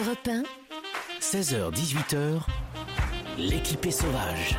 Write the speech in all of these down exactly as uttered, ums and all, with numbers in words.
Europe un, seize heures dix-huit heures, l'équipée sauvage.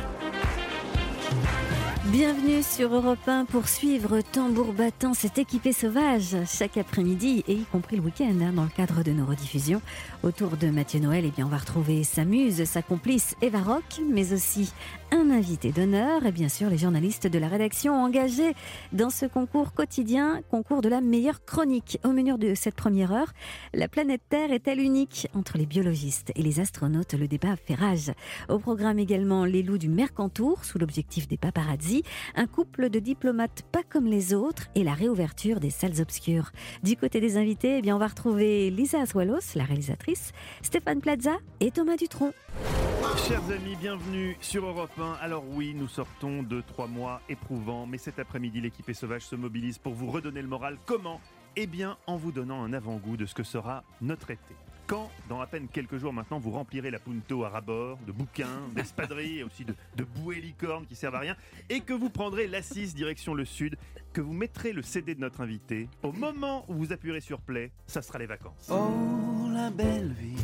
Bienvenue sur Europe un pour suivre tambour battant cette équipée sauvage chaque après-midi et y compris le week-end hein, dans le cadre de nos rediffusions. Autour de Mathieu Noël, eh bien, on va retrouver sa muse, sa complice Eva Rock, mais aussi un invité d'honneur et bien sûr les journalistes de la rédaction engagés dans ce concours quotidien, concours de la meilleure chronique. Au menu de cette première heure, la planète Terre est-elle unique? Entre les biologistes et les astronautes, le débat fait rage. Au programme également les loups du Mercantour sous l'objectif des paparazzi, un couple de diplomates pas comme les autres et la réouverture des salles obscures. Du côté des invités, eh bien, on va retrouver Lisa Aswalos, la réalisatrice, Stéphane Plaza et Thomas Dutronc. Chers amis, bienvenue sur Europe un. Alors oui, nous sortons de trois mois éprouvants, mais cet après-midi, l'équipée sauvage se mobilise pour vous redonner le moral. Comment ? Eh bien, en vous donnant un avant-goût de ce que sera notre été. Quand, dans à peine quelques jours maintenant, vous remplirez la punto à ras-bord de bouquins, d'espadrilles et aussi de, de bouées licornes qui servent à rien, et que vous prendrez l'Assis direction le sud, que vous mettrez le C D de notre invité, au moment où vous appuierez sur play, ça sera les vacances. Oh, la belle vie,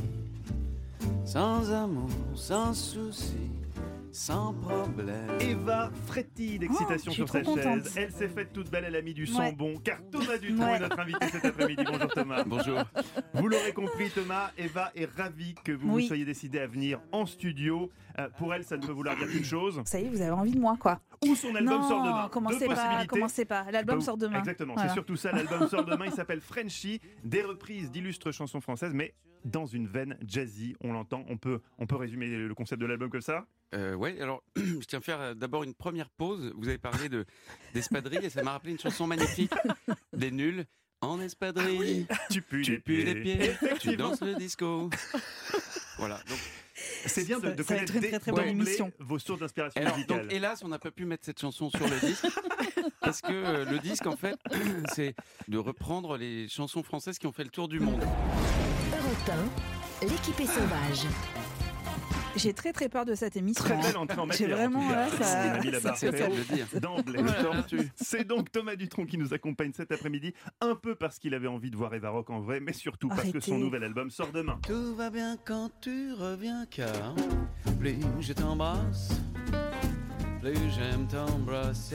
sans amour, sans souci, sans problème. Eva frétille d'excitation Oh, sur sa chaise. Elle s'est faite toute belle, elle a mis du sang Ouais. bon, car Thomas Dutronc Ouais. est notre invité cet après-midi. Bonjour Thomas. Bonjour. Vous l'aurez compris Thomas, Eva est ravie que vous Oui. vous soyez décidé à venir en studio. Euh, pour elle, ça ne peut vouloir dire qu'une chose. Ça y est, vous avez envie de moi, quoi. Ou son album non, sort demain. Deux commencez pas, possibilités. commencez pas. L'album Bah, sort demain. Exactement, Voilà. c'est surtout ça. L'album sort demain. Il s'appelle Frenchy, des reprises d'illustres chansons françaises, mais dans une veine jazzy. On l'entend. On peut, on peut résumer le concept de l'album comme ça. Euh, ouais, alors je tiens à faire euh, d'abord une première pause. Vous avez parlé de d'espadrilles et ça m'a rappelé une chanson magnifique des Nuls. En espadrille, Tu pues, tu les pues pieds. les pieds, tu Effectivement. danses le disco. Voilà. Donc, C'est bien de, de Ça va connaître être une très, très dès- bonne d'emblée émission. vos sources d'inspiration alors, musicale. donc, hélas, on n'a pas pu mettre cette chanson sur le disque parce que euh, le disque, en fait, c'est de reprendre les chansons françaises qui ont fait le tour du monde. Europe un, l'équipée sauvage. J'ai très très peur de cette émission. Très hein. belle entrée en matière. J'ai vraiment, en tout cas. là, ça- On a mis la barre C'est très fait de haut le dire. d'emblée. Je te retue. C'est donc Thomas Dutronc qui nous accompagne cet après-midi, un peu parce qu'il avait envie de voir Eva Rock en vrai, mais surtout parce que son Arrêtez. nouvel album sort demain. Tout va bien quand tu reviens, car plus je t'embrasse, plus j'aime t'embrasser.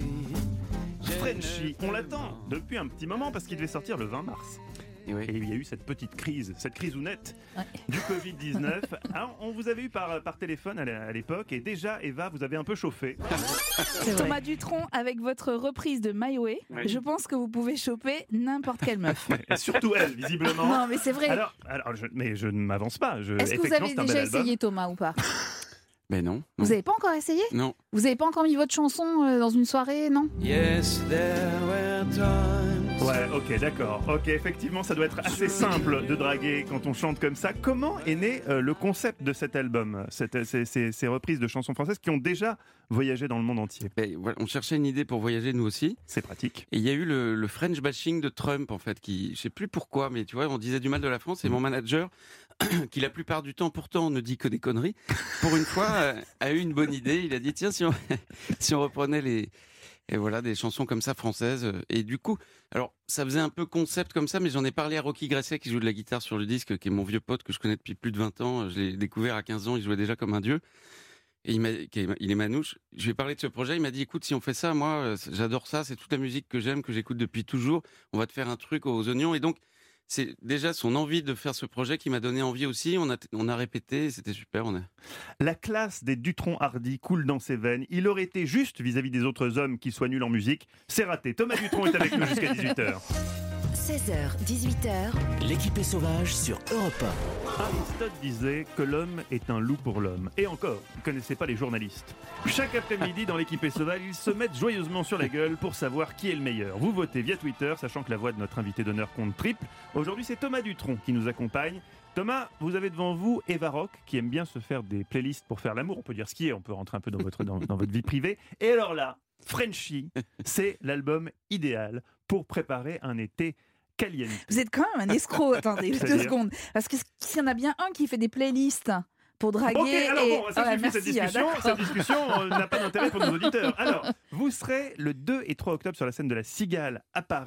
Je Frenchy, ne on l'attend depuis un petit moment parce qu'il devait sortir le vingt mars. Et oui. Et il y a eu cette petite crise, cette crisounette Ouais. du covid dix-neuf. Alors, on vous avait eu par, par téléphone à la- à l'époque et déjà, Eva, vous avez un peu chauffé. C'est vrai. Thomas Dutronc, avec votre reprise de My Way, Oui. je pense que vous pouvez choper n'importe quelle meuf. Et surtout elle, visiblement. Non, mais c'est vrai. Alors, alors je, mais je ne m'avance pas. Je, Est-ce que vous effectivement, avez c'est un déjà bel album. essayé, Thomas, ou pas? Ben non. non. Vous n'avez pas encore essayé? Non. Vous n'avez pas encore mis votre chanson euh, dans une soirée, non? Yes, there were times. Ouais, ok, d'accord. Ok, effectivement, ça doit être assez simple de draguer quand on chante comme ça. Comment est né euh, le concept de cet album, cette, ces, ces- ces reprises de chansons françaises qui ont déjà voyagé dans le monde entier? Ben, voilà, on cherchait une idée pour voyager nous aussi. C'est pratique. Et il y a eu le, le French bashing de Trump, en fait, qui, je sais plus pourquoi, mais tu vois, on disait du mal de la France, et mon manager, qui la plupart du temps, pourtant, ne dit que des conneries, pour une fois, euh, a eu une bonne idée. Il a dit, tiens, si on, si on reprenait les, et voilà, des chansons comme ça françaises. Et du coup, alors, ça faisait un peu concept comme ça, mais j'en ai parlé à Rocky Gresset, qui joue de la guitare sur le disque, qui est mon vieux pote, que je connais depuis plus de vingt ans. Je l'ai découvert à quinze ans, il jouait déjà comme un dieu. Et il, m'a, il est manouche. Je lui ai parlé de ce projet. Il m'a dit, écoute, si on fait ça, moi, j'adore ça. C'est toute la musique que j'aime, que j'écoute depuis toujours. On va te faire un truc aux oignons. Et donc, c'est déjà son envie de faire ce projet qui m'a donné envie aussi. On a, on a répété, c'était super. On a... La classe des Dutronc Hardy coule dans ses veines. Il aurait été juste vis-à-vis des autres hommes qui soient nuls en musique. C'est raté. Thomas Dutronc est avec nous jusqu'à dix-huit heures. seize heures dix-huit heures, l'équipée sauvage sur Europe un. Aristote disait que l'homme est un loup pour l'homme. Et encore, il ne connaissait pas les journalistes. Chaque après-midi, dans l'équipée sauvage, ils se mettent joyeusement sur la gueule pour savoir qui est le meilleur. Vous votez via Twitter, sachant que la voix de notre invité d'honneur compte triple. Aujourd'hui, c'est Thomas Dutronc qui nous accompagne. Thomas, vous avez devant vous Eva Rock, qui aime bien se faire des playlists pour faire l'amour. On peut dire ce qui est, on peut rentrer un peu dans votre, dans, dans votre vie privée. Et alors là, Frenchy, c'est l'album idéal pour préparer un été caliente. Vous êtes quand même un escroc. Attendez, deux C'est-à-dire secondes. Parce que s'il y en a bien un qui fait des playlists pour draguer. Ok, alors et... bon, ça Ah ouais, suffit, merci, cette discussion, ah, cette discussion euh, n'a pas d'intérêt pour nos auditeurs. Alors, vous serez le deux et trois octobre sur la scène de la Cigale à Paris.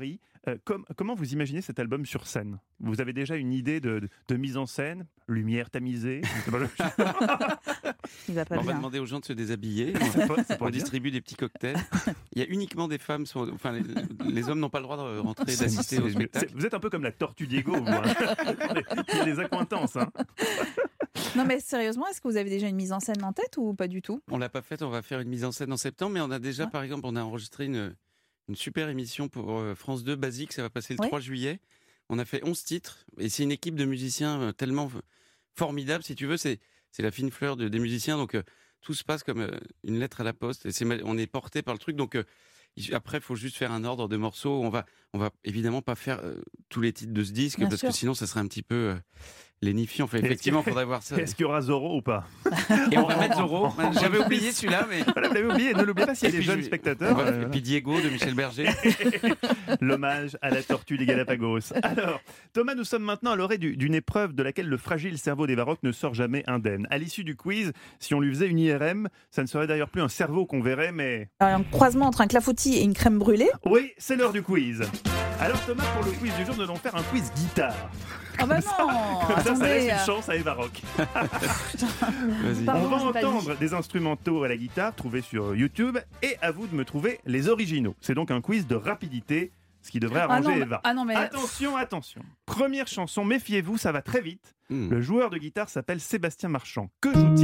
Euh, com- comment vous imaginez cet album sur scène ? Vous avez déjà une idée de, de, de mise en scène ? Lumière tamisée ? Il va pas On va bien. demander aux gens de se déshabiller. C'est pas- c'est pas On dire. distribue des petits cocktails. Il y a uniquement des femmes. Sont, enfin, les, les hommes n'ont pas le droit de rentrer et d'assister au C'est- spectacle. c'est- Vous êtes un peu comme la tortue Diego, vous. Hein. Il y a des accointances. Hein. Non mais sérieusement, est-ce que vous avez déjà une mise en scène en tête ou pas du tout ? On l'a pas faite. On va faire une mise en scène en septembre, mais on a déjà, Ouais. par exemple, on a enregistré une, une super émission pour euh, France deux, Basique. Ça va passer le Ouais. trois juillet. On a fait onze titres et c'est une équipe de musiciens euh, tellement f- formidable, si tu veux. C'est c'est la fine fleur de, des musiciens. Donc euh, tout se passe comme euh, une lettre à la poste. Et c'est ma- on est porté par le truc. Donc euh, il- après, il faut juste faire un ordre de morceaux. On va, on va évidemment pas faire euh, tous les titres de ce disque Bien parce sûr. que sinon, ça serait un petit peu euh, lénifiant. Enfin, Est-ce effectivement, il que- faudrait voir ça. Est-ce qu'il y aura Zorro ou pas ? Et on va mettre Zorro. J'avais oublié celui-là, mais. Voilà, vous l'avez oublié, ne l'oubliez pas s'il y a Et des puis, jeunes je- spectateurs. Voilà. euh, Et puis Diego de Michel Berger. L'hommage à la tortue des Galapagos. Alors, Thomas, nous sommes maintenant à l'orée du- d'une épreuve de laquelle le fragile cerveau des baroques ne sort jamais indemne. À l'issue du quiz, si on lui faisait une I R M, ça ne serait d'ailleurs plus un cerveau qu'on verrait, mais... Alors, un croisement entre un clafoutis et une crème brûlée. Oui, c'est l'heure du quiz. Alors Thomas, pour le quiz du jour, nous allons faire un quiz guitare. Ah bah non. Comme ça, ça Attendez. laisse une chance à Eva Rock. Vas-y. Pardon, On va j'ai pas entendre des instrumentaux à la guitare trouvés sur YouTube et à vous de me trouver les originaux. C'est donc un quiz de rapidité, ce qui devrait Ah arranger non, Eva. ah non mais Attention, attention. Première chanson, méfiez-vous, ça va très vite. Hmm. Le joueur de guitare s'appelle Sébastien Marchand. Que joue-t-il ?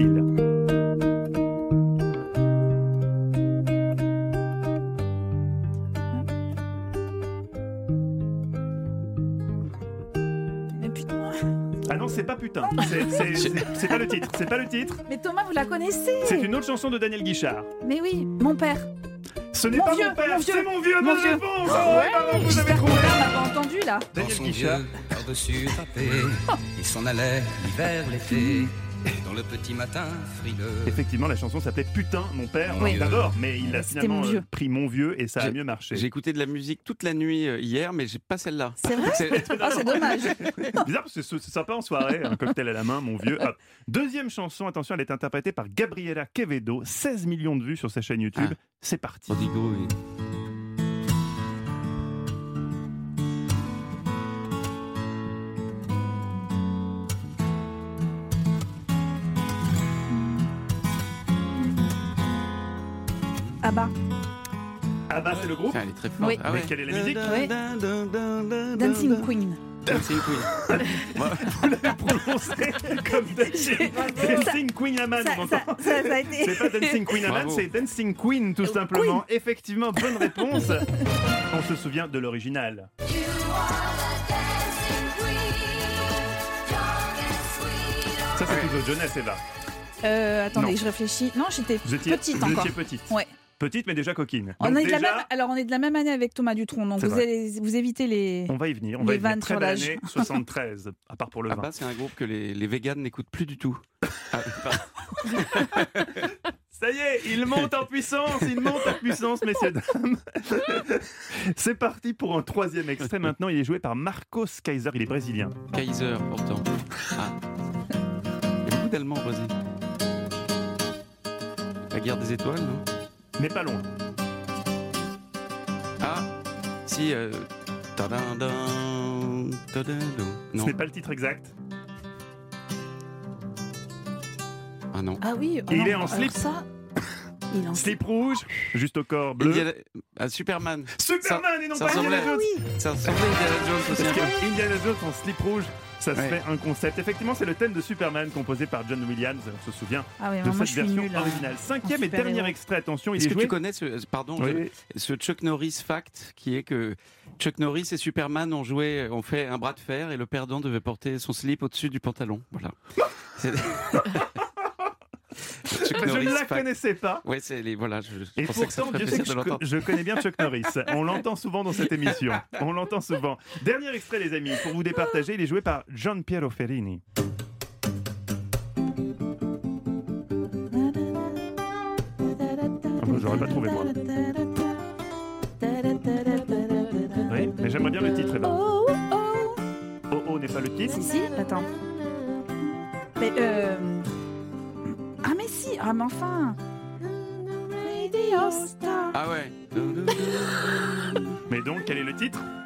mais putain. Ah non, c'est pas putain. C'est- c'est- C'est c'est pas le titre. C'est pas le titre. Mais Thomas, vous la connaissez. C'est une autre chanson de Daniel Guichard. Mais oui, mon père. Ce n'est Mon pas vieux, mon père, mon vieux, c'est mon vieux. mon Bonne vieux. réponse. Oh, Oh, ouais, bravo, vous avez j'espère que trouvé. mon père n'a pas entendu là. Daniel son Guichard. vieux par-dessus tapé, il s'en allait l'hiver, l'été, dans le petit matin frileux. Effectivement, la chanson s'appelait Putain, mon père. Oui. D'abord, mais il a C'était finalement Mon vieux. euh, pris Mon vieux et ça a J'ai- mieux marché. J'ai écouté de la musique toute la nuit euh, hier, mais j'ai pas celle-là. C'est vrai. C'est- Ah, c'est dommage. Bizarre parce que c'est c'est sympa en soirée, un cocktail à la main, mon vieux. Hop. Deuxième chanson, attention, elle est interprétée par Gabriela Quevedo, seize millions de vues sur sa chaîne YouTube. Ah. C'est parti. Prodigo, oui. Ah bah, Ah bah c'est le groupe. Ah, elle est très forte. Oui. Ah Mais ouais. quelle est la musique Oui. Dancing Queen. Dancing Queen. Prononcée comme Dancing, Dancing Queen Aman. Ça, vous ça, entendez ça, ça a été. C'est pas Dancing Queen Aman, Bravo. c'est Dancing Queen tout simplement. Effectivement, bonne réponse. On se souvient de l'original. Ça c'est plutôt jeunesse, Eva. Euh, attendez, Non. je réfléchis. Non, j'étais Vous étiez, petite vous encore. étiez petite. Ouais. Petite mais déjà coquine. On Donc est de la déjà, même, alors on est de la même année avec Thomas Dutronc, donc C'est vous, vrai. allez, vous évitez les. on va y venir. On Les va y venir. vannes Très sur belle l'âge. année soixante-treize, à part pour le Ah vin. bah, c'est un groupe que les, les véganes n'écoutent plus du tout. Ah, pardon. Ça y est, il monte en puissance, il monte en puissance, messieurs, dames. C'est parti pour un troisième extrait. Maintenant, il est joué par Marcos Kaiser, il est brésilien. Kaiser, pourtant. Ah. Il y a beaucoup d'Allemands au Brésil. La guerre des étoiles, non? Mais pas loin. Ah, si. Euh... tadadam, tadadam. Ce Non. n'est pas le titre exact. Ah non. Ah oui. oh Et il non, est en alors slip. Ça. Il est en slip. Slip rouge, juste au corps bleu. Indiana... ah, Superman. Superman et non ça pas Indiana ressemblait. Jones. Ça ressemblait à Indiana Jones aussi. Parce un peu. que Indiana Jones en slip rouge, ça se Ouais. fait un concept. Effectivement, c'est le thème de Superman composé par John Williams, on se souvient Ah oui, de moi cette je suis version nulle. hein. originale. Cinquième en et dernier super-héros. extrait, attention, il Est-ce est que joué. tu connais ce, pardon, Oui. je- ce Chuck Norris fact qui est que Chuck Norris et Superman ont joué, ont fait un bras de fer et le perdant devait porter son slip au-dessus du pantalon. Voilà. C'est- Chuck Je ne Norris la fact. connaissais pas. Ouais, c'est les voilà. Je, je Et pensais que ça pourtant, ferait Dieu sait plaisir que de je, l'entendre. je connais bien Chuck Norris. On l'entend souvent dans cette émission. On l'entend souvent. Dernier extrait, les amis, pour vous départager. Il est joué par Gian Piero Ferrini. Ah bah, j'aurais pas trouvé, moi. Oui, mais j'aimerais bien le titre, Eva. Oh, oh. Oh oh n'est pas le titre. Si, si, attends. Mais euh... Ah mais si, ah mais enfin. Radio Star. Ah ouais. Mais donc, quel est le titre?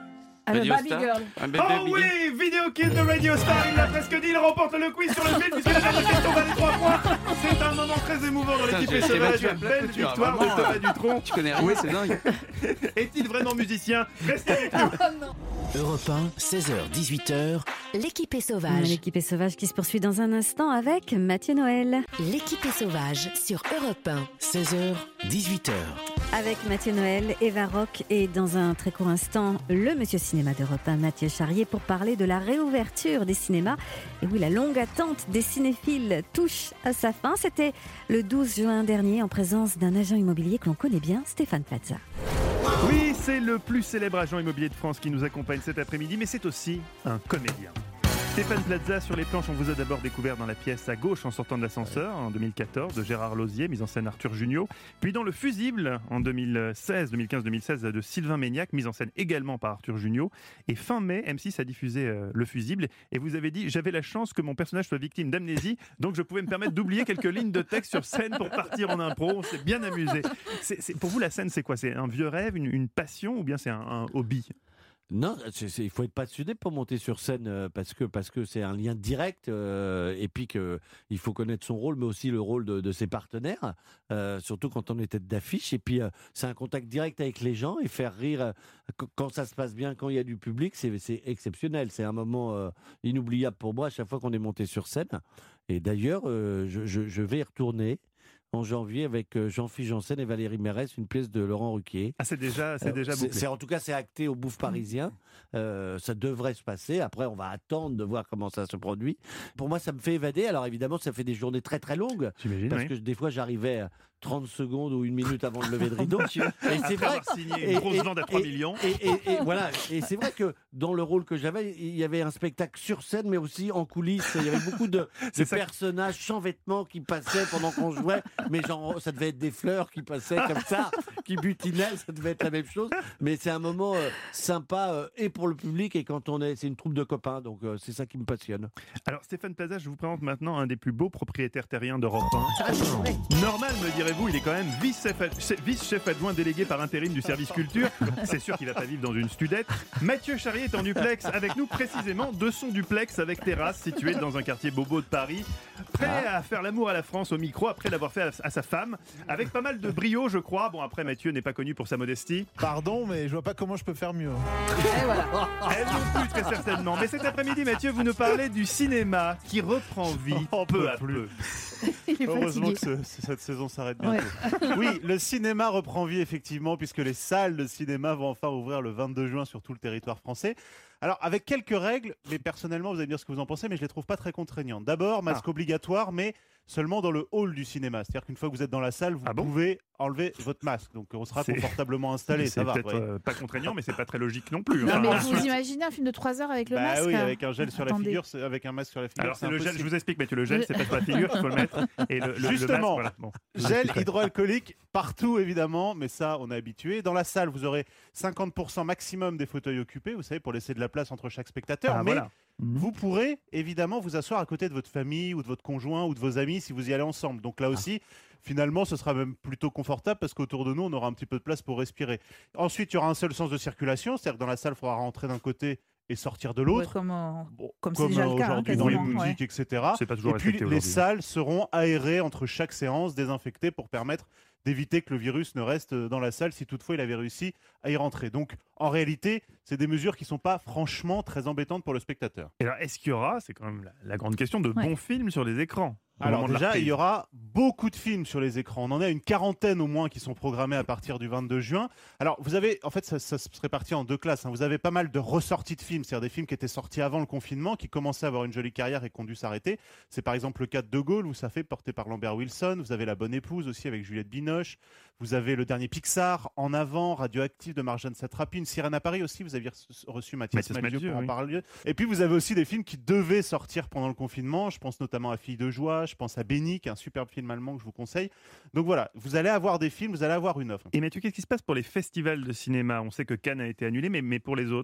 Ah, le Radio Baby Star. Girl. Un bébé Oh Billy. oui, Video Kill de Radio Star, il l'a presque dit, il remporte le quiz sur le film puisque la dernière question valait trois points. C'est un moment très émouvant dans Putain, l'équipe j'ai- j'ai sauvage. battu à plat Belle couture, victoire de vraiment. Thomas Dutronc. Tu connais rien, c'est dingue. Est-il vraiment musicien? Restez avec nous. Europe un, seize heures dix-huit heures. L'équipe est sauvage. L'équipe est sauvage qui se poursuit dans un instant avec Mathieu Noël. L'équipe est sauvage sur Europe un. seize heures dix-huit heures. Avec Mathieu Noël, Eva Rock et dans un très court instant, le monsieur cinéma d'Europe un, Mathieu Charrier, pour parler de la réouverture des cinémas. Et oui, la longue attente des cinéphiles touche à sa fin. C'était le douze juin dernier en présence d'un agent immobilier que l'on connaît bien, Stéphane Plaza. Oui, c'est le plus célèbre agent immobilier de France qui nous accompagne cet après-midi, mais c'est aussi un comédien. Stéphane Plaza, sur les planches, on vous a d'abord découvert dans la pièce à gauche en sortant de l'ascenseur en deux mille quatorze de Gérard Lauzier, mise en scène Arthur Jugnot, puis dans Le Fusible en deux mille seize, deux mille quinze, deux mille seize de Sylvain Méniac, mise en scène également par Arthur Jugnot, et fin mai, M six a diffusé euh, Le Fusible, et vous avez dit « J'avais la chance que mon personnage soit victime d'amnésie, donc je pouvais me permettre d'oublier quelques lignes de texte sur scène pour partir en impro, on s'est bien amusé ». C'est, c'est, pour vous, la scène, c'est quoi? C'est un vieux rêve, une, une passion, ou bien c'est un, un hobby? Non, c'est, c'est, il faut être passionné pour monter sur scène euh, parce que parce que c'est un lien direct euh, et puis que il faut connaître son rôle, mais aussi le rôle de, de ses partenaires, euh, surtout quand on est tête d'affiche. Et puis euh, c'est un contact direct avec les gens et faire rire euh, quand ça se passe bien, quand il y a du public, c'est, c'est exceptionnel. C'est un moment euh, inoubliable pour moi à chaque fois qu'on est monté sur scène. Et d'ailleurs, euh, je, je, je vais y retourner en janvier avec Jean-Philippe Janssen et Valérie Mérès, une pièce de Laurent Ruquier. Ah, c'est déjà, c'est Euh, déjà c'est, bouclé. c'est, en tout cas, c'est acté au Bouffe Parisien. Euh, ça devrait se passer. Après, on va attendre de voir comment ça se produit. Pour moi, ça me fait évader. Alors évidemment, ça fait des journées très très longues. J'imagine, Parce oui. que des fois, j'arrivais à trente secondes ou une minute avant le lever de rideau. Mon Dieu. Et c'est vrai. Avoir signé une grosse vente à trois millions. Et, et- et voilà. Et c'est vrai que dans le rôle que j'avais, il y avait un spectacle sur scène, mais aussi en coulisses. Il y avait beaucoup de, de C'est ça qui- personnages sans vêtements qui passaient pendant qu'on jouait. Mais genre, ça devait être des fleurs qui passaient comme ça, qui butinaient. Ça devait être la même chose. Mais c'est un moment euh, sympa euh, et pour le public et quand on est, c'est une troupe de copains. Donc euh, c'est ça qui me passionne. Alors Stéphane Plaza, je vous présente maintenant un des plus beaux propriétaires terriens d'Europe un. Ah, c'est vrai. Normal, me direz-vous, il est quand même vice-chef ad- vice-chef adjoint délégué par intérim du service culture. C'est sûr qu'il va pas vivre dans une studette. Mathieu Charrier est en duplex avec nous, précisément de son duplex avec terrasse situé dans un quartier bobo de Paris. Prêt à faire l'amour à la France au micro après l'avoir fait à, à sa femme. Avec pas mal de brio, je crois. Bon, après, Mathieu n'est pas connu pour sa modestie. Pardon, mais je vois pas comment je peux faire mieux. Et voilà. Elle non plus, très certainement. Mais cet après-midi, Mathieu, vous nous parlez du cinéma qui reprend vie Oh, peu peu à plus. peu. Il est Heureusement fatigué. que ce- cette saison s'arrête bientôt. Oui, le cinéma reprend vie effectivement puisque les salles de cinéma vont enfin ouvrir le vingt-deux juin sur tout le territoire français. Alors avec quelques règles, mais personnellement vous allez me dire ce que vous en pensez, mais je les trouve pas très contraignantes. D'abord, masque Ah. obligatoire, mais seulement dans le hall du cinéma. C'est-à-dire qu'une fois que vous êtes dans la salle, vous Ah bon pouvez enlever votre masque. Donc on sera C'est- confortablement installé, C'est ça va. peut-être ouais. euh, pas contraignant, mais c'est pas très logique non plus. Non, Enfin, mais ensuite- vous imaginez un film de trois heures avec le Bah masque oui, avec un gel sur la Attendez. figure, c'est- avec un masque sur la figure. Alors c'est le gel, je impossible. vous explique, Mathieu, le gel, c'est pas sur la figure qu'il faut le mettre. Et le, le- le Justement. masque, voilà. Bon. Gel hydroalcoolique partout évidemment, mais ça on est habitué. Dans la salle, vous aurez cinquante pour cent maximum des fauteuils occupés, vous savez, pour laisser de la place entre chaque spectateur. Ah, mais voilà. vous pourrez évidemment vous asseoir à côté de votre famille ou de votre conjoint ou de vos amis si vous y allez ensemble. Donc là aussi, finalement, ce sera même plutôt confortable parce qu'autour de nous, on aura un petit peu de place pour respirer. Ensuite, il y aura un seul sens de circulation, c'est-à-dire que dans la salle, il faudra rentrer d'un côté et sortir de Ouais, l'autre. comme, en- Bon, comme c'est déjà le cas, hein, aujourd'hui dans les quasiment, boutiques, et cetera. C'est pas toujours Et puis respecté les aujourd'hui. salles seront aérées entre chaque séance, désinfectées pour permettre d'éviter que le virus ne reste dans la salle si toutefois il avait réussi à y rentrer. Donc en réalité, c'est des mesures qui ne sont pas franchement très embêtantes pour le spectateur. Et alors, est-ce qu'il y aura, c'est quand même la, la grande question, de Ouais. bons films sur les écrans au Alors moment de la déjà, il reprise y aura beaucoup de films sur les écrans. On en a une quarantaine au moins qui sont programmés à partir du vingt-deux juin. Alors vous avez, en fait, ça, ça se répartit en deux classes, hein. Vous avez pas mal de ressorties de films, c'est-à-dire des films qui étaient sortis avant le confinement, qui commençaient à avoir une jolie carrière et qui ont dû s'arrêter. C'est par exemple le cas de De Gaulle, où ça fait porté par Lambert Wilson. Vous avez La Bonne Épouse aussi avec Juliette Binoche. Vous avez le dernier Pixar, En Avant, Radioactive de Marjane Satrapi, Une Sirène à Paris aussi. Vous aviez reçu- reçu Mathias, Mathias Malzieu Malzieu, pour en oui. parler. Et puis vous avez aussi des films qui devaient sortir pendant le confinement. Je pense notamment à Fille de joie, je pense à Béni, qui est un superbe film allemand que je vous conseille. Donc voilà, vous allez avoir des films, vous allez avoir une offre. Et Mathieu, qu'est-ce qui se passe pour les festivals de cinéma? On sait que Cannes a été annulé, mais, mais pour les autres?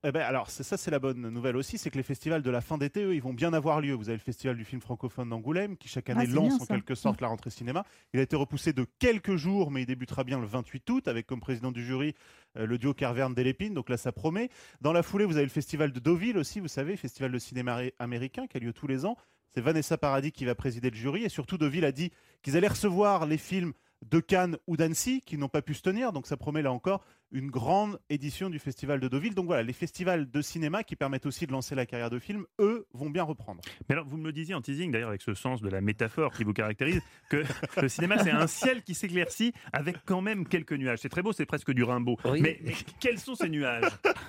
Eh ben, alors, c'est ça, c'est la bonne nouvelle aussi, c'est que les festivals de la fin d'été, eux, ils vont bien avoir lieu. Vous avez le festival du film francophone d'Angoulême, qui chaque année Ah, c'est lance bien, en ça. quelque sorte la rentrée cinéma. Il a été repoussé de quelques jours, mais il débutera bien le vingt-huit août, avec comme président du jury euh, le duo Carverne-Delépine, donc là, ça promet. Dans la foulée, vous avez le festival de Deauville aussi, vous savez, festival de cinéma ré- américain, qui a lieu tous les ans. C'est Vanessa Paradis qui va présider le jury, et surtout, Deauville a dit qu'ils allaient recevoir les films de Cannes ou d'Annecy qui n'ont pas pu se tenir, donc ça promet là encore une grande édition du festival de Deauville. Donc voilà, les festivals de cinéma qui permettent aussi de lancer la carrière de film, eux, vont bien reprendre. Mais alors, vous me le disiez en teasing, d'ailleurs, avec ce sens de la métaphore qui vous caractérise, que le cinéma, c'est un ciel qui s'éclaircit avec quand même quelques nuages. C'est très beau, c'est presque du Rimbaud. Oui. Mais, mais quels sont ces nuages?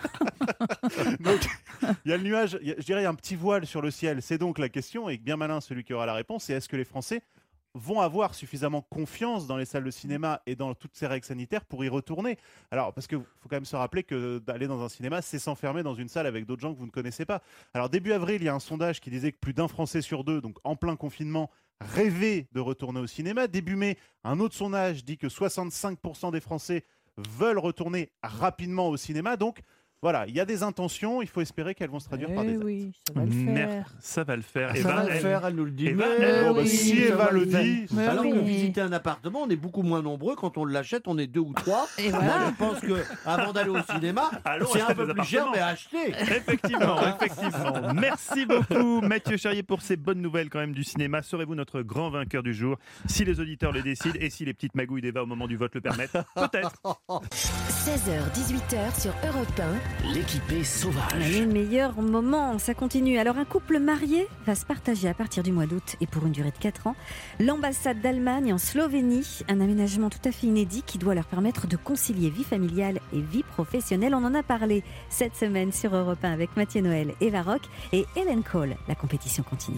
Donc, il y a le nuage, il y a- je dirais, il y a un petit voile sur le ciel. C'est donc la question, et bien malin celui qui aura la réponse, c'est est-ce que les Français vont avoir suffisamment confiance dans les salles de cinéma et dans toutes ces règles sanitaires pour y retourner. Alors, parce qu'il faut quand même se rappeler que d'aller dans un cinéma, c'est s'enfermer dans une salle avec d'autres gens que vous ne connaissez pas. Alors, début avril, il y a un sondage qui disait que plus d'un Français sur deux, donc en plein confinement, rêvait de retourner au cinéma. Début mai, un autre sondage dit que soixante-cinq pour cent des Français veulent retourner rapidement au cinéma. Donc, voilà, il y a des intentions, il faut espérer qu'elles vont se traduire Eh par des actes. oui, ça va le Merde, faire. ça va le faire. Ça Eva, va le elle- faire, elle nous le dit. Eva, Mais elle- Bon, bah, oui, si ça Eva va le faire. dit, Mais Alors oui. que visiter un appartement, on est beaucoup moins nombreux. Quand on l'achète, on est deux ou trois. Et Moi, voilà. je pense que avant d'aller au cinéma, Allons c'est un acheter peu des plus cher, appartements. mais acheter. Effectivement, effectivement. Merci beaucoup, Mathieu Charrier, pour ces bonnes nouvelles quand même du cinéma. Serez-vous notre grand vainqueur du jour, si les auditeurs le décident et si les petites magouilles d'Eva au moment du vote le permettent? Peut-être. seize heures dix-huit heures sur Europe un. L'équipée sauvage. Les meilleurs moments, ça continue. Alors un couple marié va se partager à partir du mois d'août et pour une durée de quatre ans l'ambassade d'Allemagne en Slovénie, un aménagement tout à fait inédit qui doit leur permettre de concilier vie familiale et vie professionnelle. On en a parlé cette semaine sur Europe un avec Mathieu Noël, Eva Rock et Hélène Cole. La compétition continue.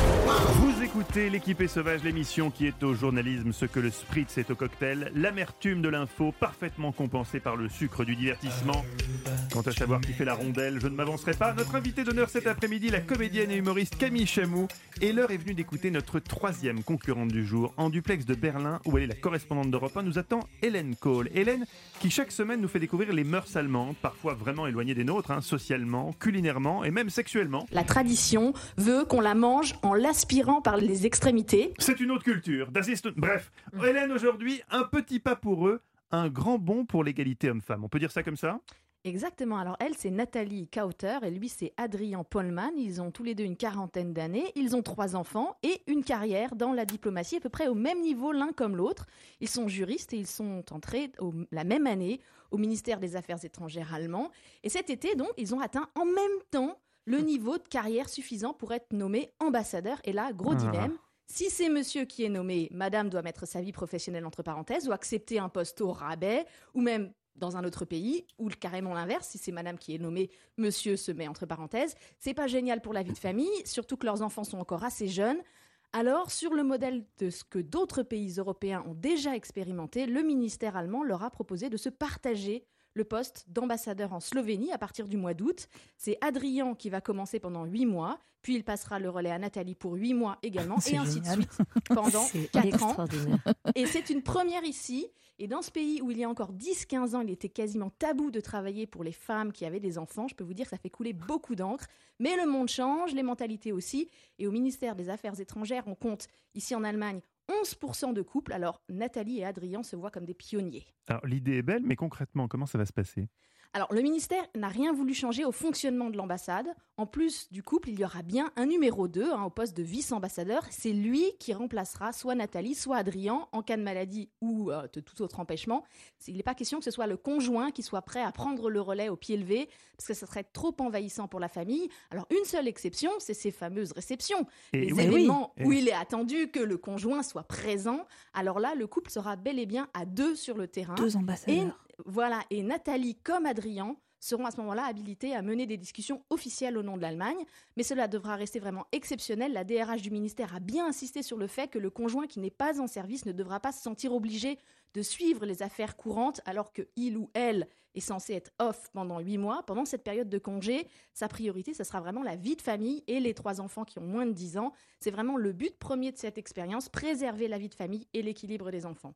Vous écoutez l'équipée sauvage, l'émission qui est au journalisme ce que le spritz est au cocktail, l'amertume de l'info parfaitement compensée par le sucre du divertissement. Quant à savoir qui fait la rondelle, je ne m'avancerai pas. Notre invité d'honneur cet après-midi, la comédienne et humoriste Camille Chamou. Et l'heure est venue d'écouter notre troisième concurrente du jour. En duplex de Berlin, où elle est la correspondante d'Europe un, nous attend Hélène Cole. Hélène, qui chaque semaine nous fait découvrir les mœurs allemandes, parfois vraiment éloignées des nôtres, hein, socialement, culinairement et même sexuellement. La tradition veut qu'on la mange en l'aspirant par les extrémités. C'est une autre culture. Das ist... Bref, Hélène, aujourd'hui, un petit pas pour eux, un grand bond pour l'égalité homme-femme. On peut dire ça comme ça? Exactement. Alors elle, c'est Nathalie Kauter et lui, c'est Adrien Pollmann. Ils ont tous les deux une quarantaine d'années. Ils ont trois enfants et une carrière dans la diplomatie à peu près au même niveau l'un comme l'autre. Ils sont juristes et ils sont entrés au, la même année au ministère des Affaires étrangères allemand. Et cet été, donc, ils ont atteint en même temps le niveau de carrière suffisant pour être nommés ambassadeurs. Et là, gros Ah. dilemme. Si c'est monsieur qui est nommé, madame doit mettre sa vie professionnelle entre parenthèses ou accepter un poste au rabais ou même dans un autre pays, ou carrément l'inverse, si c'est madame qui est nommée, monsieur se met entre parenthèses. C'est pas génial pour la vie de famille, surtout que leurs enfants sont encore assez jeunes. Alors, sur le modèle de ce que d'autres pays européens ont déjà expérimenté, le ministère allemand leur a proposé de se partager le poste d'ambassadeur en Slovénie à partir du mois d'août. C'est Adrien qui va commencer pendant huit mois, puis il passera le relais à Nathalie pour huit mois également, C'est et ainsi génial. de suite pendant C'est quatre ans. extraordinaire. Et c'est une première ici. Et dans ce pays où il y a encore dix quinze ans, il était quasiment tabou de travailler pour les femmes qui avaient des enfants, je peux vous dire que ça fait couler beaucoup d'encre. Mais le monde change, les mentalités aussi. Et au ministère des Affaires étrangères, on compte ici en Allemagne onze pour cent de couples. Alors Nathalie et Adrien se voient comme des pionniers. Alors, l'idée est belle, mais concrètement, comment ça va se passer? Alors, le ministère n'a rien voulu changer au fonctionnement de l'ambassade. En plus du couple, il y aura bien un numéro deux hein, au poste de vice-ambassadeur. C'est lui qui remplacera soit Nathalie, soit Adrien en cas de maladie ou euh, de tout autre empêchement. Il n'est pas question que ce soit le conjoint qui soit prêt à prendre le relais au pied levé, parce que ça serait trop envahissant pour la famille. Alors, une seule exception, c'est ces fameuses réceptions. Et les oui. événements Et où oui. il est attendu que le conjoint soit présent. Alors là, le couple sera bel et bien à deux sur le terrain. Deux Et ambassadeurs. voilà, et Nathalie comme Adrien seront à ce moment-là habilités à mener des discussions officielles au nom de l'Allemagne. Mais cela devra rester vraiment exceptionnel. La D R H du ministère a bien insisté sur le fait que le conjoint qui n'est pas en service ne devra pas se sentir obligé de suivre les affaires courantes alors qu'il ou elle est censé être off pendant huit mois. Pendant cette période de congé, sa priorité, ce sera vraiment la vie de famille et les trois enfants qui ont moins de dix ans. C'est vraiment le but premier de cette expérience, préserver la vie de famille et l'équilibre des enfants.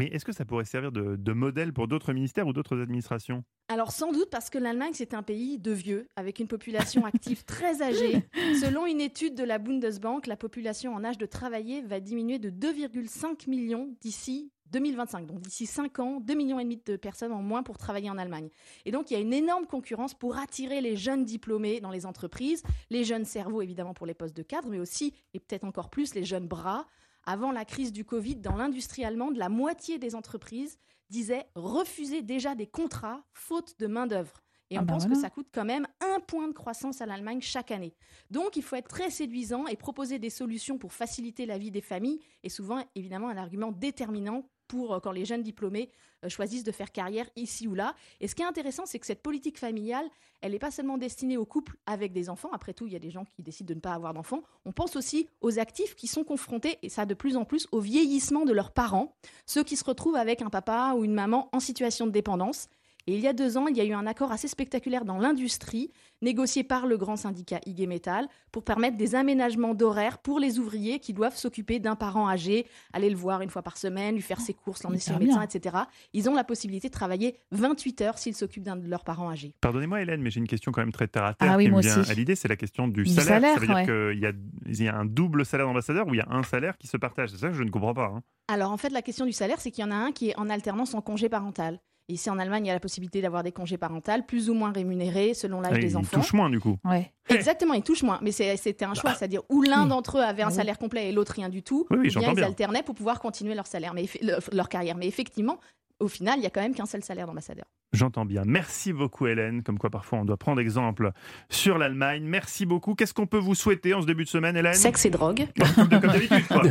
Mais est-ce que ça pourrait servir de, de modèle pour d'autres ministères ou d'autres administrations ? Alors sans doute parce que l'Allemagne, c'est un pays de vieux, avec une population active très âgée. Selon une étude de la Bundesbank, la population en âge de travailler va diminuer de deux virgule cinq millions d'ici deux mille vingt-cinq. Donc d'ici cinq ans, deux millions et demi de personnes en moins pour travailler en Allemagne. Et donc il y a une énorme concurrence pour attirer les jeunes diplômés dans les entreprises, les jeunes cerveaux évidemment pour les postes de cadre, mais aussi, et peut-être encore plus, les jeunes bras. Avant la crise du Covid, dans l'industrie allemande, la moitié des entreprises disaient refuser déjà des contrats faute de main-d'œuvre. Et Ah on bah pense voilà. que ça coûte quand même un point de croissance à l'Allemagne chaque année. Donc il faut être très séduisant et proposer des solutions pour faciliter la vie des familles, et souvent évidemment un argument déterminant pour euh, quand les jeunes diplômés euh, choisissent de faire carrière ici ou là. Et ce qui est intéressant, c'est que cette politique familiale, elle n'est pas seulement destinée aux couples avec des enfants. Après tout, il y a des gens qui décident de ne pas avoir d'enfants. On pense aussi aux actifs qui sont confrontés, et ça de plus en plus, au vieillissement de leurs parents, ceux qui se retrouvent avec un papa ou une maman en situation de dépendance. Et il y a deux ans, il y a eu un accord assez spectaculaire dans l'industrie, négocié par le grand syndicat I G Metall, pour permettre des aménagements d'horaires pour les ouvriers qui doivent s'occuper d'un parent âgé, aller le voir une fois par semaine, lui faire ses courses, l'emmener chez le Hyper médecin, bien. et cetera. Ils ont la possibilité de travailler vingt-huit heures s'ils s'occupent d'un de leurs parents âgés. Pardonnez-moi Hélène, mais j'ai une question quand même très terre à terre Ah oui, qui me moi vient aussi. à l'idée, c'est la question du, Du salaire. salaire, Ça veut dire ouais. qu'il y a, il y a un double salaire d'ambassadeur ou il y a un salaire qui se partage. C'est ça que je ne comprends pas. Hein. Alors en fait, la question du salaire, c'est qu'il y en a un qui est en alternance en congé parental. Et ici en Allemagne, il y a la possibilité d'avoir des congés parentaux plus ou moins rémunérés selon l'âge Et des il enfants. touche moins du coup. Ouais. Exactement, ils touchent moins. Mais c'est- c'était un choix, c'est-à-dire où l'un Oui. d'entre eux avait un Oui. salaire complet et l'autre rien du tout, Oui, oui, ou bien j'entends ils bien. alternaient pour pouvoir continuer leur, salaire, mais, eff- leur, leur carrière. Mais effectivement, au final, il n'y a quand même qu'un seul salaire d'ambassadeur. J'entends bien. Merci beaucoup Hélène, comme quoi parfois on doit prendre exemple sur l'Allemagne. Merci beaucoup. Qu'est-ce qu'on peut vous souhaiter en ce début de semaine Hélène ? Sexe et drogue. Comme de- comme d'habitude quoi.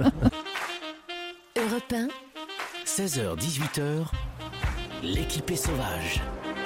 Europe un, seize heures dix-huit heures, l'équipée sauvage.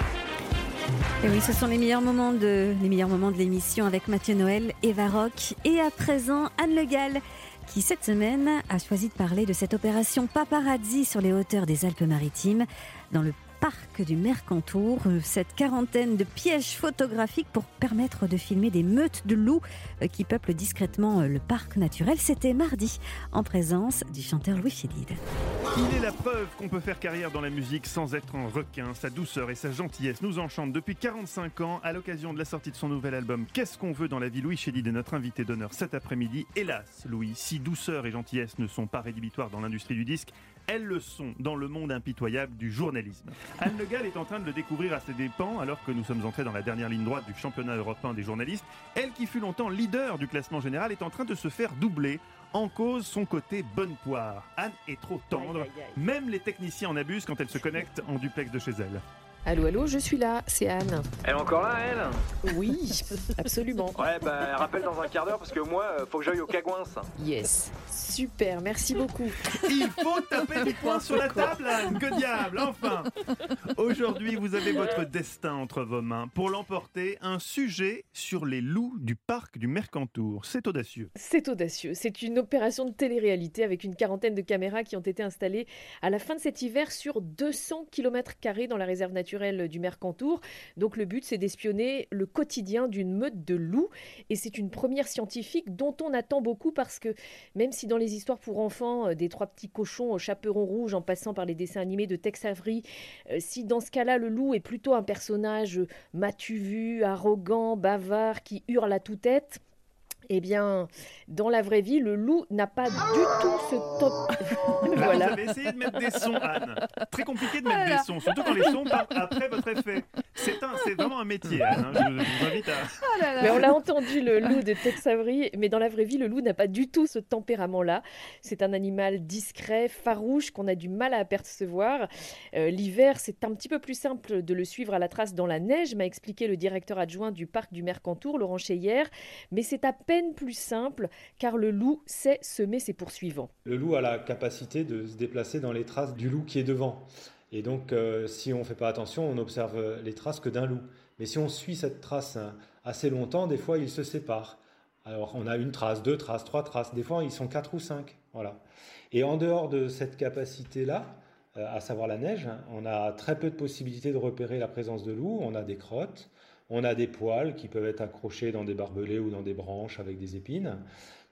Et oui, ce sont les meilleurs moments de, les meilleurs moments de l'émission avec Mathieu Noël, Eva Rock et à présent Anne Le Gall, qui cette semaine a choisi de parler de cette opération paparazzi sur les hauteurs des Alpes-Maritimes, dans le parc du Mercantour, cette quarantaine de pièges photographiques pour permettre de filmer des meutes de loups qui peuplent discrètement le parc naturel. C'était mardi, en présence du chanteur Louis Chédid. Il est la preuve qu'on peut faire carrière dans la musique sans être un requin. Sa douceur et sa gentillesse nous enchantent depuis quarante-cinq ans. À l'occasion de la sortie de son nouvel album Qu'est-ce qu'on veut dans la vie, Louis Chédid est notre invité d'honneur cet après-midi. Hélas, Louis, si douceur et gentillesse ne sont pas rédhibitoires dans l'industrie du disque, elles le sont dans le monde impitoyable du journalisme. Anne Le Gall est en train de le découvrir à ses dépens alors que nous sommes entrés dans la dernière ligne droite du championnat européen des journalistes. Elle qui fut longtemps leader du classement général est en train de se faire doubler. En cause son côté bonne poire. Anne est trop tendre. Même les techniciens en abusent quand elle se connecte en duplex de chez elle. Allô, allô, je suis là, c'est Anne. Elle est encore là, elle ? Oui, absolument. Ouais, bah, elle rappelle dans un quart d'heure parce que moi, euh, faut que j'aille au Cagouins. Yes, super, merci beaucoup. Il faut taper du poing sur la table, Anne. Que diable, enfin. Aujourd'hui, vous avez votre destin entre vos mains. Pour l'emporter, un sujet sur les loups du parc du Mercantour. C'est audacieux. C'est audacieux, c'est une opération de télé-réalité avec une quarantaine de caméras qui ont été installées à la fin de cet hiver sur deux cents kilomètres carrés dans la réserve naturelle du Mercantour. Donc le but, c'est d'espionner le quotidien d'une meute de loups. Et c'est une première scientifique dont on attend beaucoup parce que même si dans les histoires pour enfants, des trois petits cochons au chaperon rouge en passant par les dessins animés de Tex Avery, euh, si dans ce cas-là, le loup est plutôt un personnage m'as-tu vu, arrogant, bavard, qui hurle à toute-tête, eh bien, dans la vraie vie, le loup n'a pas du tout ce top. Là, Voilà. vous avez essayé de mettre des sons, Anne. Très compliqué de mettre Voilà. des sons, surtout quand les sons partent après votre effet. C'est, un, c'est vraiment un métier, Anne. hein. Je, je vous invite à... Mais on l'a entendu, le loup de Tex Avery, mais dans la vraie vie, le loup n'a pas du tout ce tempérament-là. C'est un animal discret, farouche, qu'on a du mal à apercevoir. Euh, l'hiver, c'est un petit peu plus simple de le suivre à la trace dans la neige, m'a expliqué le directeur adjoint du parc du Mercantour, Laurent Cheyer. Mais c'est à peine plus simple, car le loup sait semer ses poursuivants. Le loup a la capacité de se déplacer dans les traces du loup qui est devant. Et donc, euh, si on ne fait pas attention, on n'observe les traces que d'un loup. Mais si on suit cette trace hein, assez longtemps, des fois, ils se séparent. Alors, on a une trace, deux traces, trois traces. Des fois, ils sont quatre ou cinq. Voilà. Et en dehors de cette capacité-là, euh, à savoir la neige, hein, on a très peu de possibilités de repérer la présence de loups. On a des crottes, on a des poils qui peuvent être accrochés dans des barbelés ou dans des branches avec des épines.